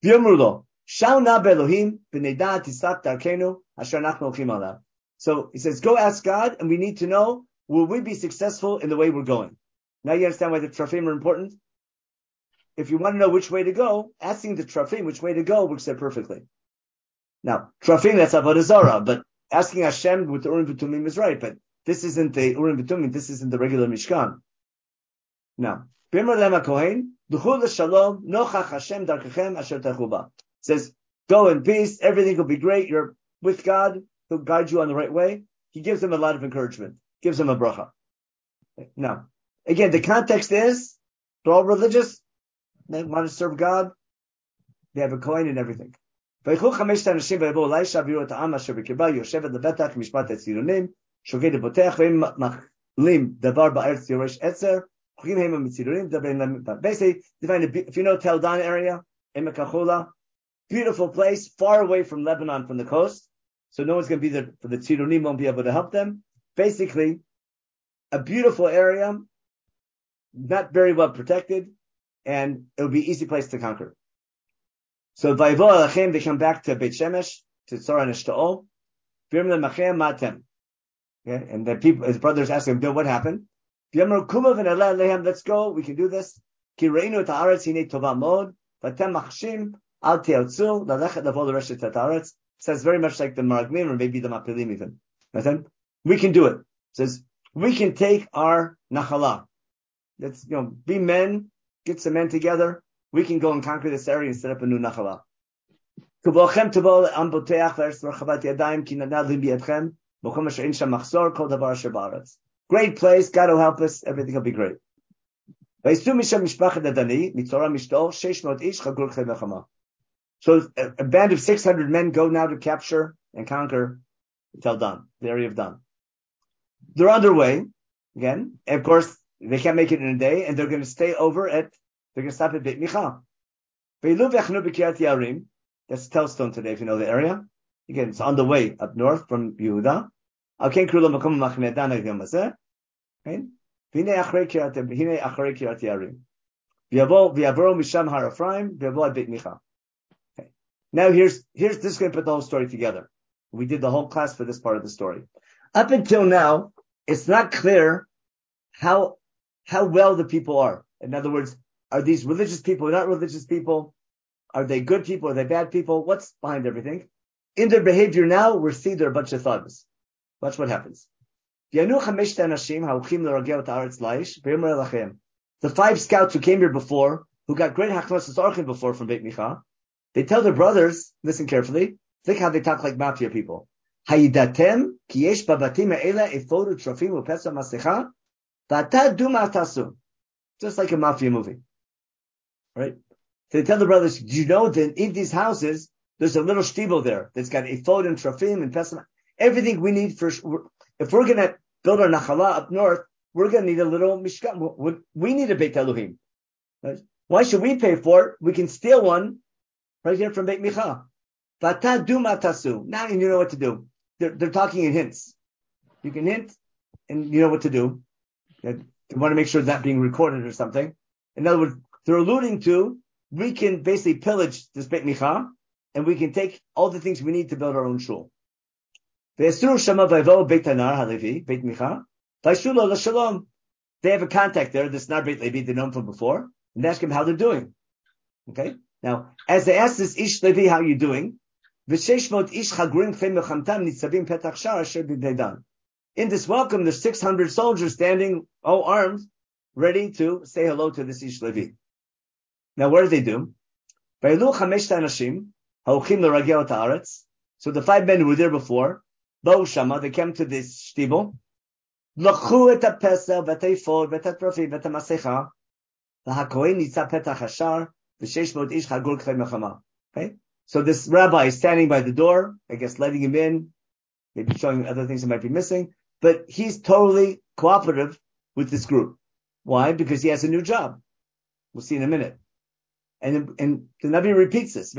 So he says, go ask God, and we need to know, will we be successful in the way we're going? Now you understand why the Trafim are important? If you want to know which way to go, asking the Trafim which way to go works there perfectly. Now, Trafim, that's Avodah Zarah, but asking Hashem with the Urim V'Tumim is right, but this isn't the Urim V'Tumim, this isn't the regular Mishkan. Now, Bimar Lema Kohen, Duchul Shalom, Nochach Hashem Darkechem Asher Techuba. Says, go in peace, everything will be great, you're with God, He'll guide you on the right way. He gives them a lot of encouragement, gives them a bracha. Now, again, the context is, they're all religious, they want to serve God, they have a coin and everything. ויקחו 5 אנשים ויבואו אליי ויראו את העם אשר בקרבה יושבת לבטח משפט הציונים שוקד ובוטח והם מחלים דבר בארץ יורש עצר חוקים הם המצילונים מדברים להם. Basically, if you know Tel Dan area, Emek HaChola, beautiful place, far away from Lebanon, from the coast, so no one's going to be there, for the Tzironim won't be able to help them. Basically, a beautiful area, not very well protected, and it would be an easy place to conquer. So Vayivo Alachem, they come back to Beit Shemesh, to Tzora and Eshtaol. Okay, and the people, his brothers ask him, Bill, what happened? Let's go, we can do this. Says very much like the Maraglim, or maybe the Mapilim even. We can do it. Says, we can take our Nachala. Let's, be men, get some men together. We can go and conquer this area and set up a new Nachala. Great place, God will help us, everything will be great. So a band of 600 men go now to capture and conquer Tel Dan, the area of Dan. They're on their way, again, and of course, they can't make it in a day, and they're going to stay over they're going to stop at Beit Micha. That's Telstone today, if you know the area. Again, it's on the way up north from Yehuda. Now this is going to put the whole story together. We did the whole class for this part of the story. Up until now, it's not clear how well the people are. In other words, are these religious people or not religious people? Are they good people? Are they bad people? What's behind everything? In their behavior now, we're seeing they're a bunch of thugs. Watch what happens. The 5 scouts who came here before, who got great hachnosas orchim before from Beit Micha, they tell their brothers, listen carefully, think how they talk like mafia people. Hayidatem ki yesh babatim ha'ela efodu trofim u'pesa masecha v'ata du ma tasu. Just like a mafia movie. Right? So they tell the brothers, do you know that in these houses, there's a little shtibel there that's got ephod and trofim and pesach, everything we need for, if we're going to build our nachala up north, we're going to need a little mishkan. We need a Beit Elohim. Right? Why should we pay for it? We can steal one right here from Beit Micha. Vata du matasu. Now you know what to do. They're talking in hints. You can hint and you know what to do. You want to make sure it's not being recorded or something. In other words, they're alluding to, we can basically pillage this Beit Micha, and we can take all the things we need to build our own shul. They have a contact there, this Nar Beit Levi, they know him from before, and they ask him how they're doing. Okay? Now, as they ask this Ish Levi, how are you doing? In this welcome, there's 600 soldiers standing, all armed, ready to say hello to this Ish Levi. Now, what do they do? So the 5 men who were there before, they came to this shtibel. Okay? So this rabbi is standing by the door, I guess letting him in, maybe showing other things that might be missing, but he's totally cooperative with this group. Why? Because he has a new job. We'll see in a minute. And the Navi repeats this.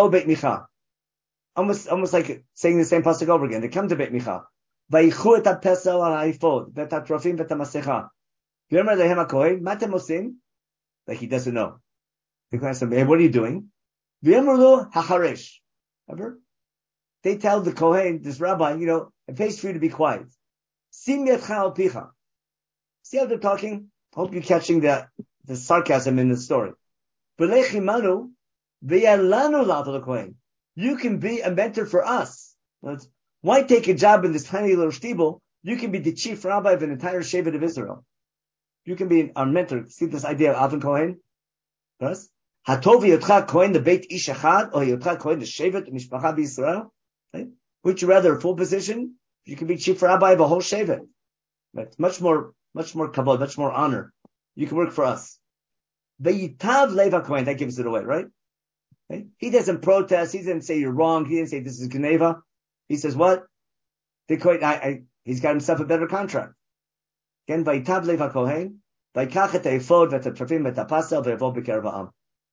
Almost like saying the same pasuk over again. They come to Beit Micha. Vaychu et hapesel ha'ifod, v'et hatrofim v'et hamasecha. V'yomer lehem hakohen, ma atem osim? Like he doesn't know. They ask him, hey, what are you doing? V'yomer lo hacharesh. Ever? They tell the Kohen, this rabbi, it pays for you to be quiet. Sim yetcha al picha. See how they're talking? Hope you're catching the sarcasm in the story. V'lechimanu v'yalanu la'avol Kohen. You can be a mentor for us. Why take a job in this tiny little shtibel? You can be the chief rabbi of an entire shevet of Israel. You can be our mentor. See this idea of Avon Kohen? Yes? Hatovi yotcha Kohen the Beit Ish Echad, or yotcha Kohen the shevet mishpacha b'Yisrael. Right? Would you rather a full position? You can be chief rabbi of a whole shevet. Right? Much more kavod, much more honor. You can work for us. Ve'yitav leva Kohen, that gives it away, right? Okay? He doesn't protest. He didn't say you're wrong. He didn't say this is Geneva. He says what? He's got himself a better contract. Again, vayitav leva kohen, vaykach et ha'efod v'et hatrofim v'et hapasel v'yavo b'kerev ha'am.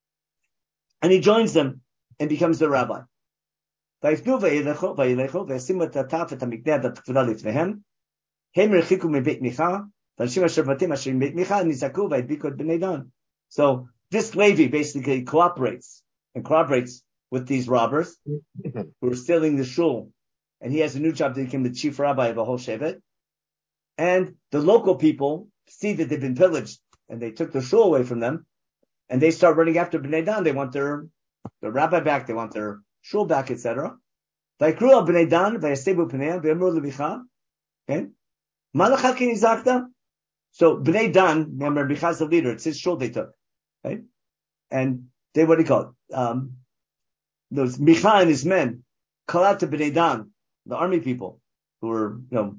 And he joins them and becomes the rabbi. Vayifnu vayilechu v'yasimu et hataf et hamikneh v'et ha'kvodah lifnehem. Hem rechiku mebeit Micha v'anshim asher vatim asher mebeit Micha nizaku v'yadbiku et bnei Dan. So this Levi basically cooperates with these robbers who are stealing the shul, and he has a new job to become the chief rabbi of a whole shevet. And the local people see that they've been pillaged, and they took the shul away from them, and they start running after Bnei Dan. They want their rabbi back, they want their shul back, etc. Vayikru al Bnei Dan vayasebu pneim v'yamru leBicha. Okay, Malacha ki nizakta. So Bnei Dan, remember Bicha's the leader. It's his shul they took, right? And they, what do you call it? Those Micha and his men call out to Bnei Dan, the army people who were,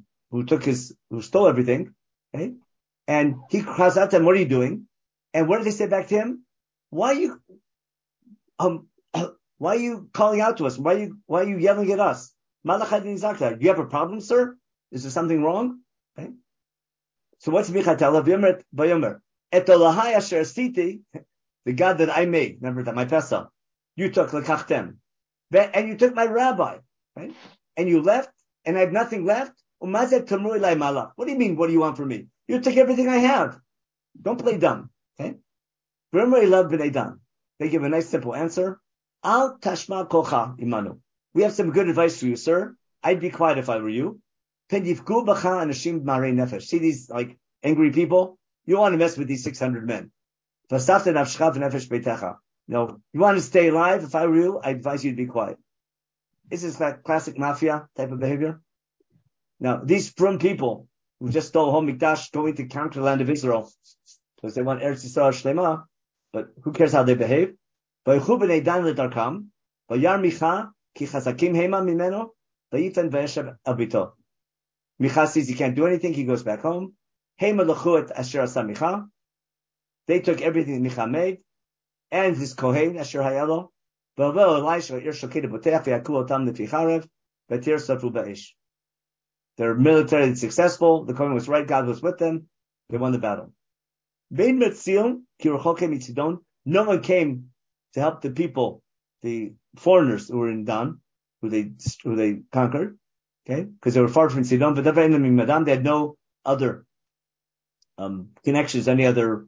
who stole everything, okay? And he calls out to them, what are you doing? And what do they say back to him? Why are you calling out to us? Why are you yelling at us? Do you have a problem, sir? Is there something wrong? Okay? So what's Micha tell? Vayomer, et Elohai asher asiti, the God that I made, remember that my Pesach, you took lekachtem, and you took my rabbi, right? And you left, and I have nothing left. What do you mean? What do you want from me? You took everything I have. Don't play dumb, okay? They give a nice simple answer. Al tashma kocha imanu. We have some good advice for you, sir. I'd be quiet if I were you. See these like angry people? You want to mess with these 600 men. No, you want to stay alive? If I were you, I advise you to be quiet. This is that classic mafia type of behavior. Now, these frum people who just stole Hom Mikdash going to conquer the land of Israel because they want Eretz Yisrael Shlema, but who cares how they behave? Micha sees he can't do anything. He goes back home. They took everything that Micha made, and his Kohen, Asher Hayalo. They're militarily successful. The Kohen was right. God was with them. They won the battle. No one came to help the people, the foreigners who were in Dan, who they conquered. Okay, because they were far from Sidon. But they had no other connections, any other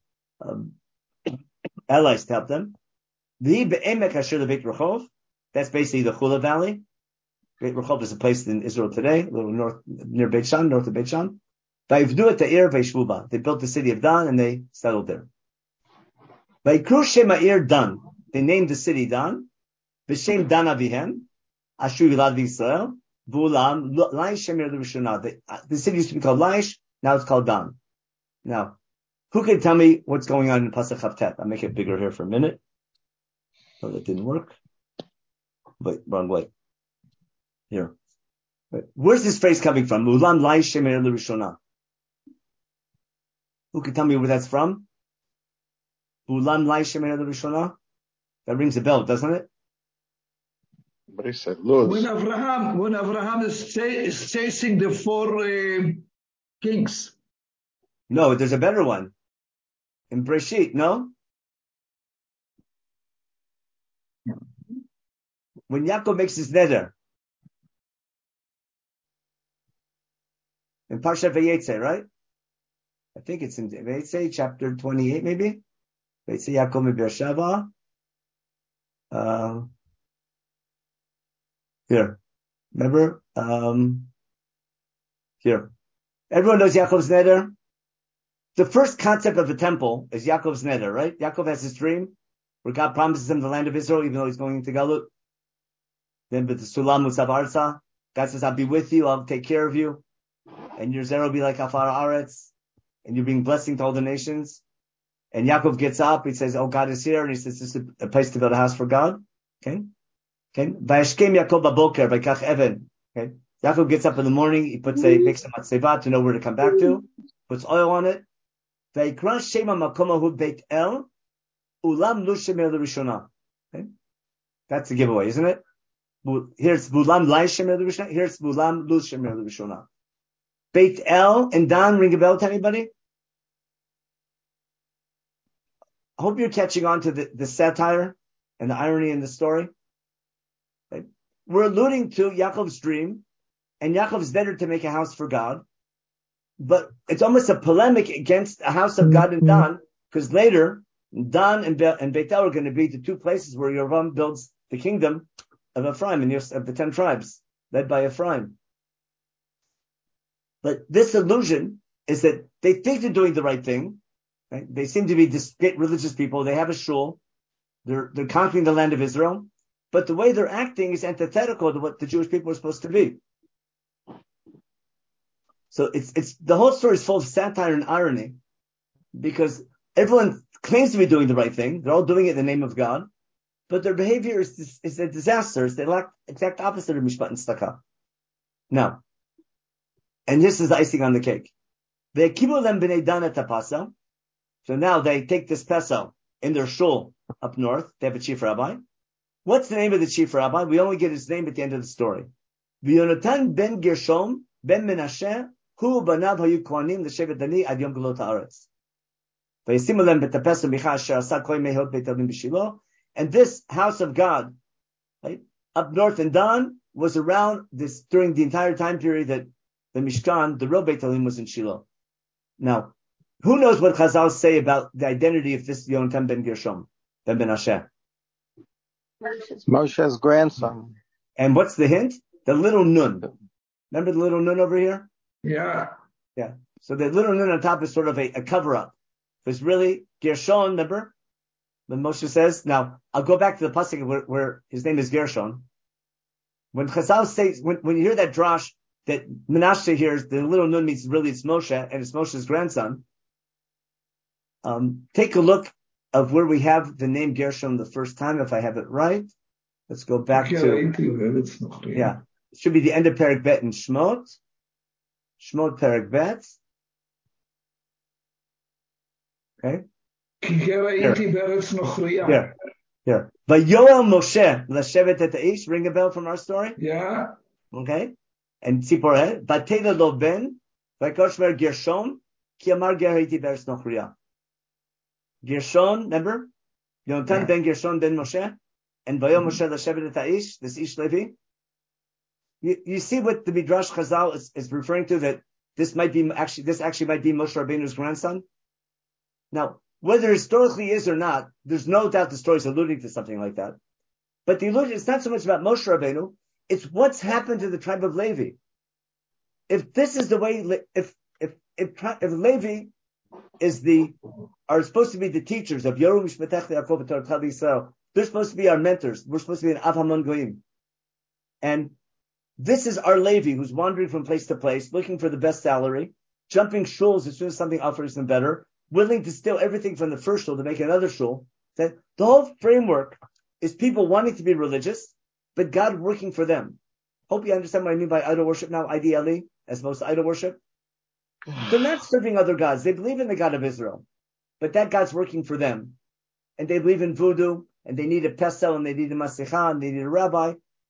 allies to help them. That's basically the Chula Valley. Beit Rechov is a place in Israel today, a little north, near Beit Shan, north of Beit Shan. They built the city of Dan and they settled there. Vaikru Shema'ir Dan. They named the city Dan. B'Shem Dan Avihem. Asher Yilad V'Yisrael. V'ulam Laish Shemir L'Rishonah. The city used to be called Laish. Now it's called Dan. Now, who can tell me what's going on in Pasuk Chavtet? I'll make it bigger here for a minute. Oh, that didn't work. Wait, wrong way. Here. Wait. Where's this phrase coming from? Ulam Lai Shemer L'Rishonah. Who can tell me where that's from? Ulam Lai Shemer L'Rishonah? That rings a bell, doesn't it? Somebody said Luz. When Abraham is chasing the four kings. No, there's a better one. In Breshit, no? When Yaakov makes his neder. In Parshat Vayetze, right? I think it's in Vayetze, chapter 28, maybe? Vayetze Yaakov mi Beersheva. Here. Remember? Here. Everyone knows Yaakov's neder. The first concept of the temple is Yaakov's neder, right? Yaakov has his dream where God promises him the land of Israel, even though he's going into Galut. Then with the Sulam Mutzav Arza, God says, I'll be with you, I'll take care of you. And your zera will be like Afar Aretz. And you bring blessing to all the nations. And Yaakov gets up, he says, oh, God is here. And he says, this is a place to build a house for God. Okay? Vayashkem Yaakov baboker, vayikach even. Okay? Yaakov gets up in the morning, he makes a matzeva to know where to come back to, puts oil on it. Vayikra shema makomahu Beit El, ulam lu shemer l'rishona. Okay? That's the giveaway, isn't it? Here's ulam lai shemer l'rishona, here's ulam lu shemer l'rishona. Beit El and Dan ring a bell to anybody? I hope you're catching on to the satire and the irony in the story. Right? We're alluding to Yaakov's dream, and Yaakov's better to make a house for God. But it's almost a polemic against a house of God in Dan, because later, Dan and Beit El are going to be the two places where Yerovam builds the kingdom of Ephraim and of the 10 tribes, led by Ephraim. But this illusion is that they think they're doing the right thing. Right? They seem to be great religious people. They have a shul. They're conquering the land of Israel. But the way they're acting is antithetical to what the Jewish people are supposed to be. So it's the whole story is full of satire and irony, because everyone claims to be doing the right thing. They're all doing it in the name of God, but their behavior is a disaster. It's the exact opposite of Mishpat and Tzedakah. Now, and this is the icing on the cake. So now they take this pesel in their shul up north. They have a chief rabbi. What's the name of the chief rabbi? We only get his name at the end of the story. Yonatan ben Gershom ben Menashe hu banav hayu kohanim l'shevet Dani ad yom gelot haaretz. Vayisimu lem betapes u'micha asher asa kol mehot beit Elim b'Shilo. And this house of God, right, up north in Dan, was around this during the entire time period that the Mishkan, the real Beit Elim, was in Shiloh. Now, who knows what Chazal say about the identity of this Yonatan ben Gershom ben Menashe? Moshe's grandson. And what's the hint? The little nun. Remember the little nun over here? Yeah. Yeah. So the little nun on top is sort of a cover-up. It's really Gershon, remember? When Moshe says, now, I'll go back to the pasuk where his name is Gershon. When Chazal says, when you hear that drash, that Menashe hears, the little nun means really it's Moshe, and it's Moshe's grandson. Take a look of where we have the name Gershon the first time, if I have it right. Let's go back to, yeah, it should be the end of Perek Bet in Shmot. Shmot Perek Bet. Okay. Here. Vayoel Moshe l'shevet et haish. Ring a bell from our story? Yeah. Okay. And Tziporeh. Vatela lo ben. Vakoshmer Gershom. Ki amar ger haiti beretz nochriya. Gershon, remember? Yonatan ben Gershon ben Moshe. And Vayoel Moshe l'shevet et haish. This Ish Levi. You see what the Midrash Chazal is referring to, that this actually might be Moshe Rabbeinu's grandson? Now, whether historically is or not, there's no doubt the story is alluding to something like that. But the allusion is not so much about Moshe Rabbeinu, it's what's happened to the tribe of Levi. If this is the way, if Levi are supposed to be the teachers of Yoru Mishpatech Yaakov Torah Yisrael, they're supposed to be our mentors. We're supposed to be an Av Hamon Goyim. And this is our Levi who's wandering from place to place, looking for the best salary, jumping shuls as soon as something offers them better, willing to steal everything from the first shul to make another shul. That the whole framework is people wanting to be religious, but God working for them. Hope you understand what I mean by idol worship now, IDLE, as opposed to idol worship. They're not serving other gods. They believe in the God of Israel, but that God's working for them. And they believe in voodoo, and they need a pesel, and they need a masicha, and they need a rabbi.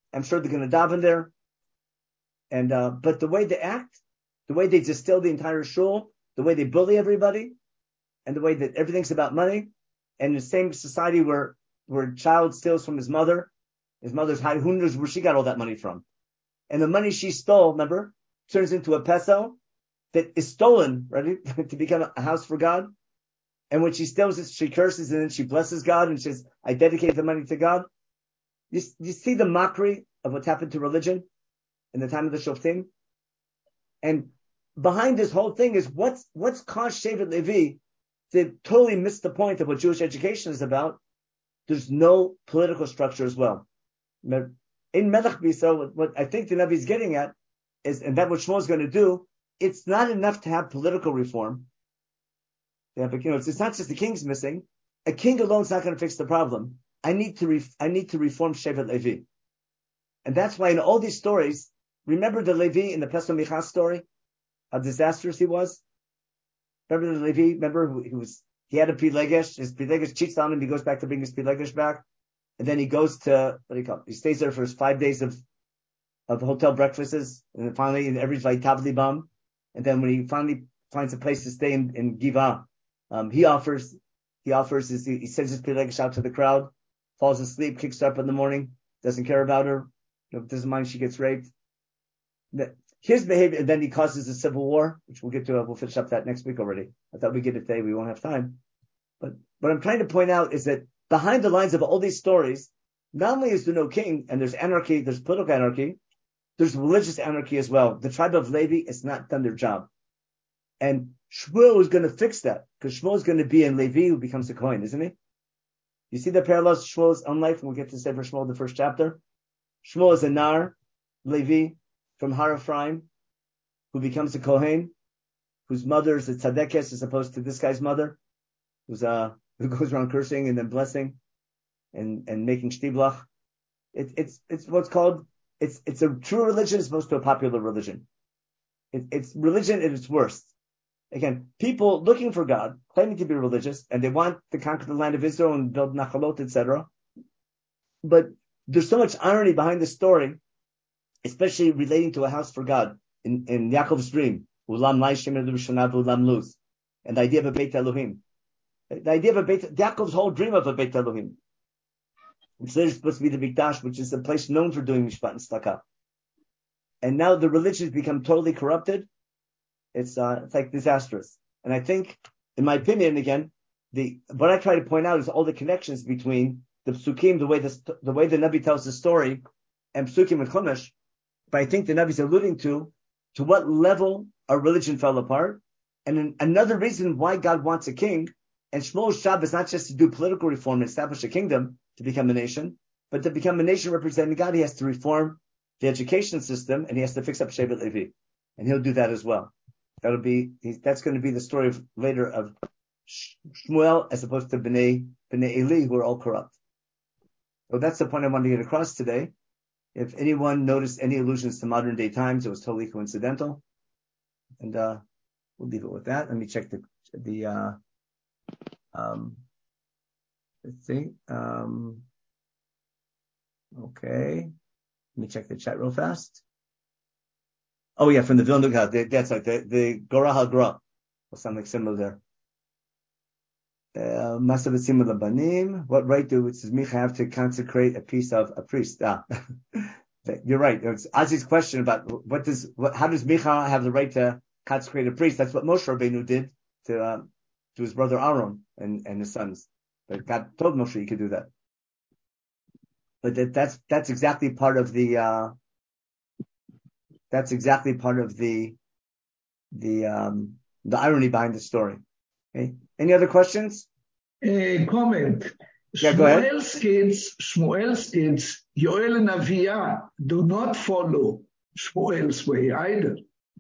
I'm sure they're going to daven there. And but the way they act, the way they distill the entire shul, the way they bully everybody, and the way that everything's about money, and the same society where a child steals from his mother's high, who knows where she got all that money from? And the money she stole, remember, turns into a peso that is stolen, ready to become a house for God. And when she steals it, she curses and then she blesses God and says, I dedicate the money to God. You see the mockery of what's happened to religion in the time of the Shoftim? And behind this whole thing is what's caused Shevet Levi to totally miss the point of what Jewish education is about. There's no political structure as well. In Melech B'Yisrael, what I think the Navi is getting at is, and that's what Shmuel is going to do, it's not enough to have political reform. Yeah, but it's not just the king's missing. A king alone is not going to fix the problem. I need to reform Shevet Levi. And that's why in all these stories, remember the Levi in the Pesach Michas story? How disastrous he was? Remember the Levi? Remember he had a Pilegesh, his Pilegesh cheats on him, he goes back to bring his Pilegesh back. And then he goes to, he stays there for his 5 days of hotel breakfasts. And then finally, everybody's like Tavli Bam. And then when he finally finds a place to stay in Giva, he sends his Pilegesh out to the crowd, falls asleep, kicks her up in the morning, doesn't care about her, doesn't mind she gets raped. His behavior, and then he causes a civil war, which we'll get to, we'll finish up that next week already. I thought we'd get it today, we won't have time. But what I'm trying to point out is that behind the lines of all these stories, not only is there no king, and there's anarchy, there's political anarchy, there's religious anarchy as well. The tribe of Levi has not done their job. And Shmuel is going to fix that, because Shmuel is going to be in Levi who becomes a Kohen, isn't he? You see the parallels to Shmuel's own life when we get to Sefer Shmuel, the first chapter? Shmuel is a Nar, Levi, from Har Ephraim, who becomes a Kohen, whose mother is a Tzadekes as opposed to this guy's mother, who goes around cursing and then blessing and making shtiblach. It's what's called, it's a true religion as opposed to a popular religion. It's religion at its worst. Again, people looking for God, claiming to be religious, and they want to conquer the land of Israel and build nachalot, etc. But there's so much irony behind the story, especially relating to a house for God in Yaakov's dream, Ulam Lai Shemer L'Rishona Ulam Luz, and the idea of a Beit Elohim. The idea of a Beit, Yaakov's whole dream of a Beit Elohim, which is supposed to be the Mikdash, which is a place known for doing Mishpat and Tzedakah. And now the religion has become totally corrupted. It's like disastrous. And I think, in my opinion, again, what I try to point out is all the connections between the Psukim, the way the Nabi tells the story, and Psukim and Chumash. But I think the Nabi is alluding to what level our religion fell apart. And another reason why God wants a king, and Shmuel's job is not just to do political reform and establish a kingdom to become a nation, but to become a nation representing God, he has to reform the education system and he has to fix up Shevet Levi. And he'll do that as well. That's going to be the story of later of Shmuel as opposed to Bnei Eli, who are all corrupt. So that's the point I wanted to get across today. If anyone noticed any allusions to modern day times, it was totally coincidental. And we'll leave it with that. Let me check let's see. Okay. Let me check the chat real fast. Oh yeah, from the Vilna, that's like the Gorah HaGra, or something similar there. Masav Tzimah Labanim. What right do Micha have to consecrate a piece of a priest? You're right. It's Azi's question about how does Micha have the right to consecrate a priest? That's what Moshe Rabbeinu did to his brother Aaron and his sons. But God told Moshe he could do that. But that's exactly part of the irony behind the story. Okay. Any other questions? Comment. Yeah, go ahead. Shmuel's kids, Yoel and Aviyah, do not follow Shmuel's way either.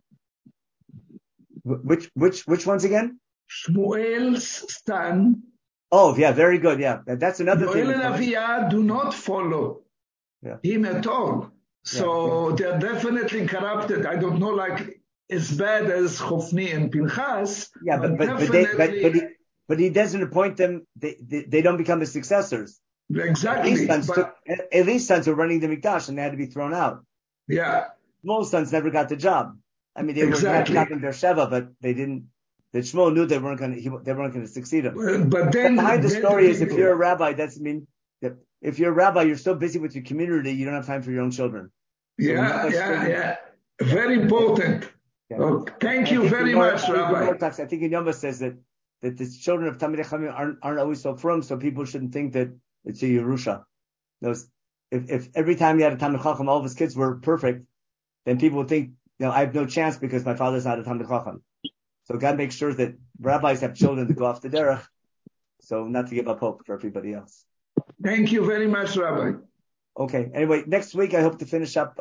Which ones again? Shmuel's son. Oh, yeah, very good. Yeah, that's another thing. Yoel and Aviyah do not follow him at all. So they're definitely corrupted. I don't know, like as bad as Chofni and Pinchas. Yeah, but he doesn't appoint them. They don't become his successors. Exactly. Eli's sons were running the Mikdash and they had to be thrown out. Yeah. Shmuel's sons never got the job. I mean, they were had a job in Beersheba, but they didn't. That Shmuel knew they weren't going to succeed him. But behind the story is, if you're a rabbi, if you're a rabbi, you're so busy with your community, you don't have time for your own children. So yeah. Very important. Yeah. Oh, thank you very much, Rabbi. I think in Yoma says that the children of Talmidei Chachamim aren't always so frum, so people shouldn't think that it's a Yerusha. If every time you had a Talmid Chacham, all of his kids were perfect, then people would think, I have no chance because my father's not a Talmid Chacham. So God makes sure that rabbis have children to go off the derech, so not to give up hope for everybody else. Thank you very much, Rabbi. Okay. Anyway, next week I hope to finish up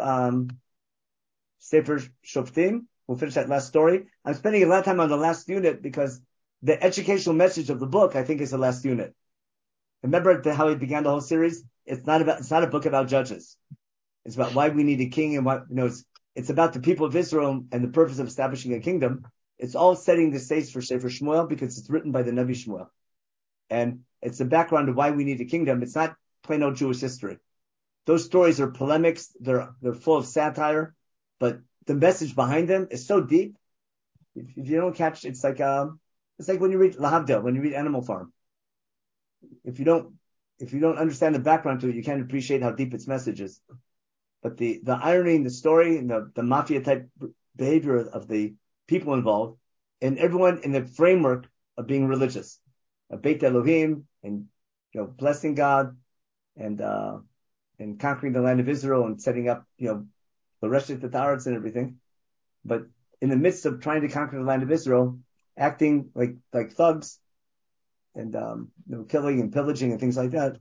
Sefer Shoftim. We'll finish that last story. I'm spending a lot of time on the last unit because the educational message of the book, I think, is the last unit. Remember how he began the whole series? It's not a book about judges. It's about why we need a king and what, it's about the people of Israel and the purpose of establishing a kingdom. It's all setting the stage for Sefer Shmuel because it's written by the Navi Shmuel. And it's the background of why we need a kingdom. It's not plain old Jewish history. Those stories are polemics. They're full of satire, but the message behind them is so deep. If you don't catch, it's like when you read Lahavdil, when you read Animal Farm. If you don't understand the background to it, you can't appreciate how deep its message is. But the irony in the story and the mafia type behavior of the people involved, and everyone in the framework of being religious, Beit Elohim, and blessing God, and conquering the land of Israel and setting up the Reshet Tatarets and everything. But in the midst of trying to conquer the land of Israel, acting like thugs and killing and pillaging and things like that,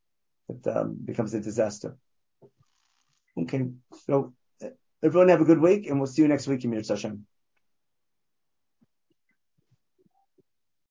it becomes a disaster. Okay, so everyone have a good week, and we'll see you next week in Mir Hashem.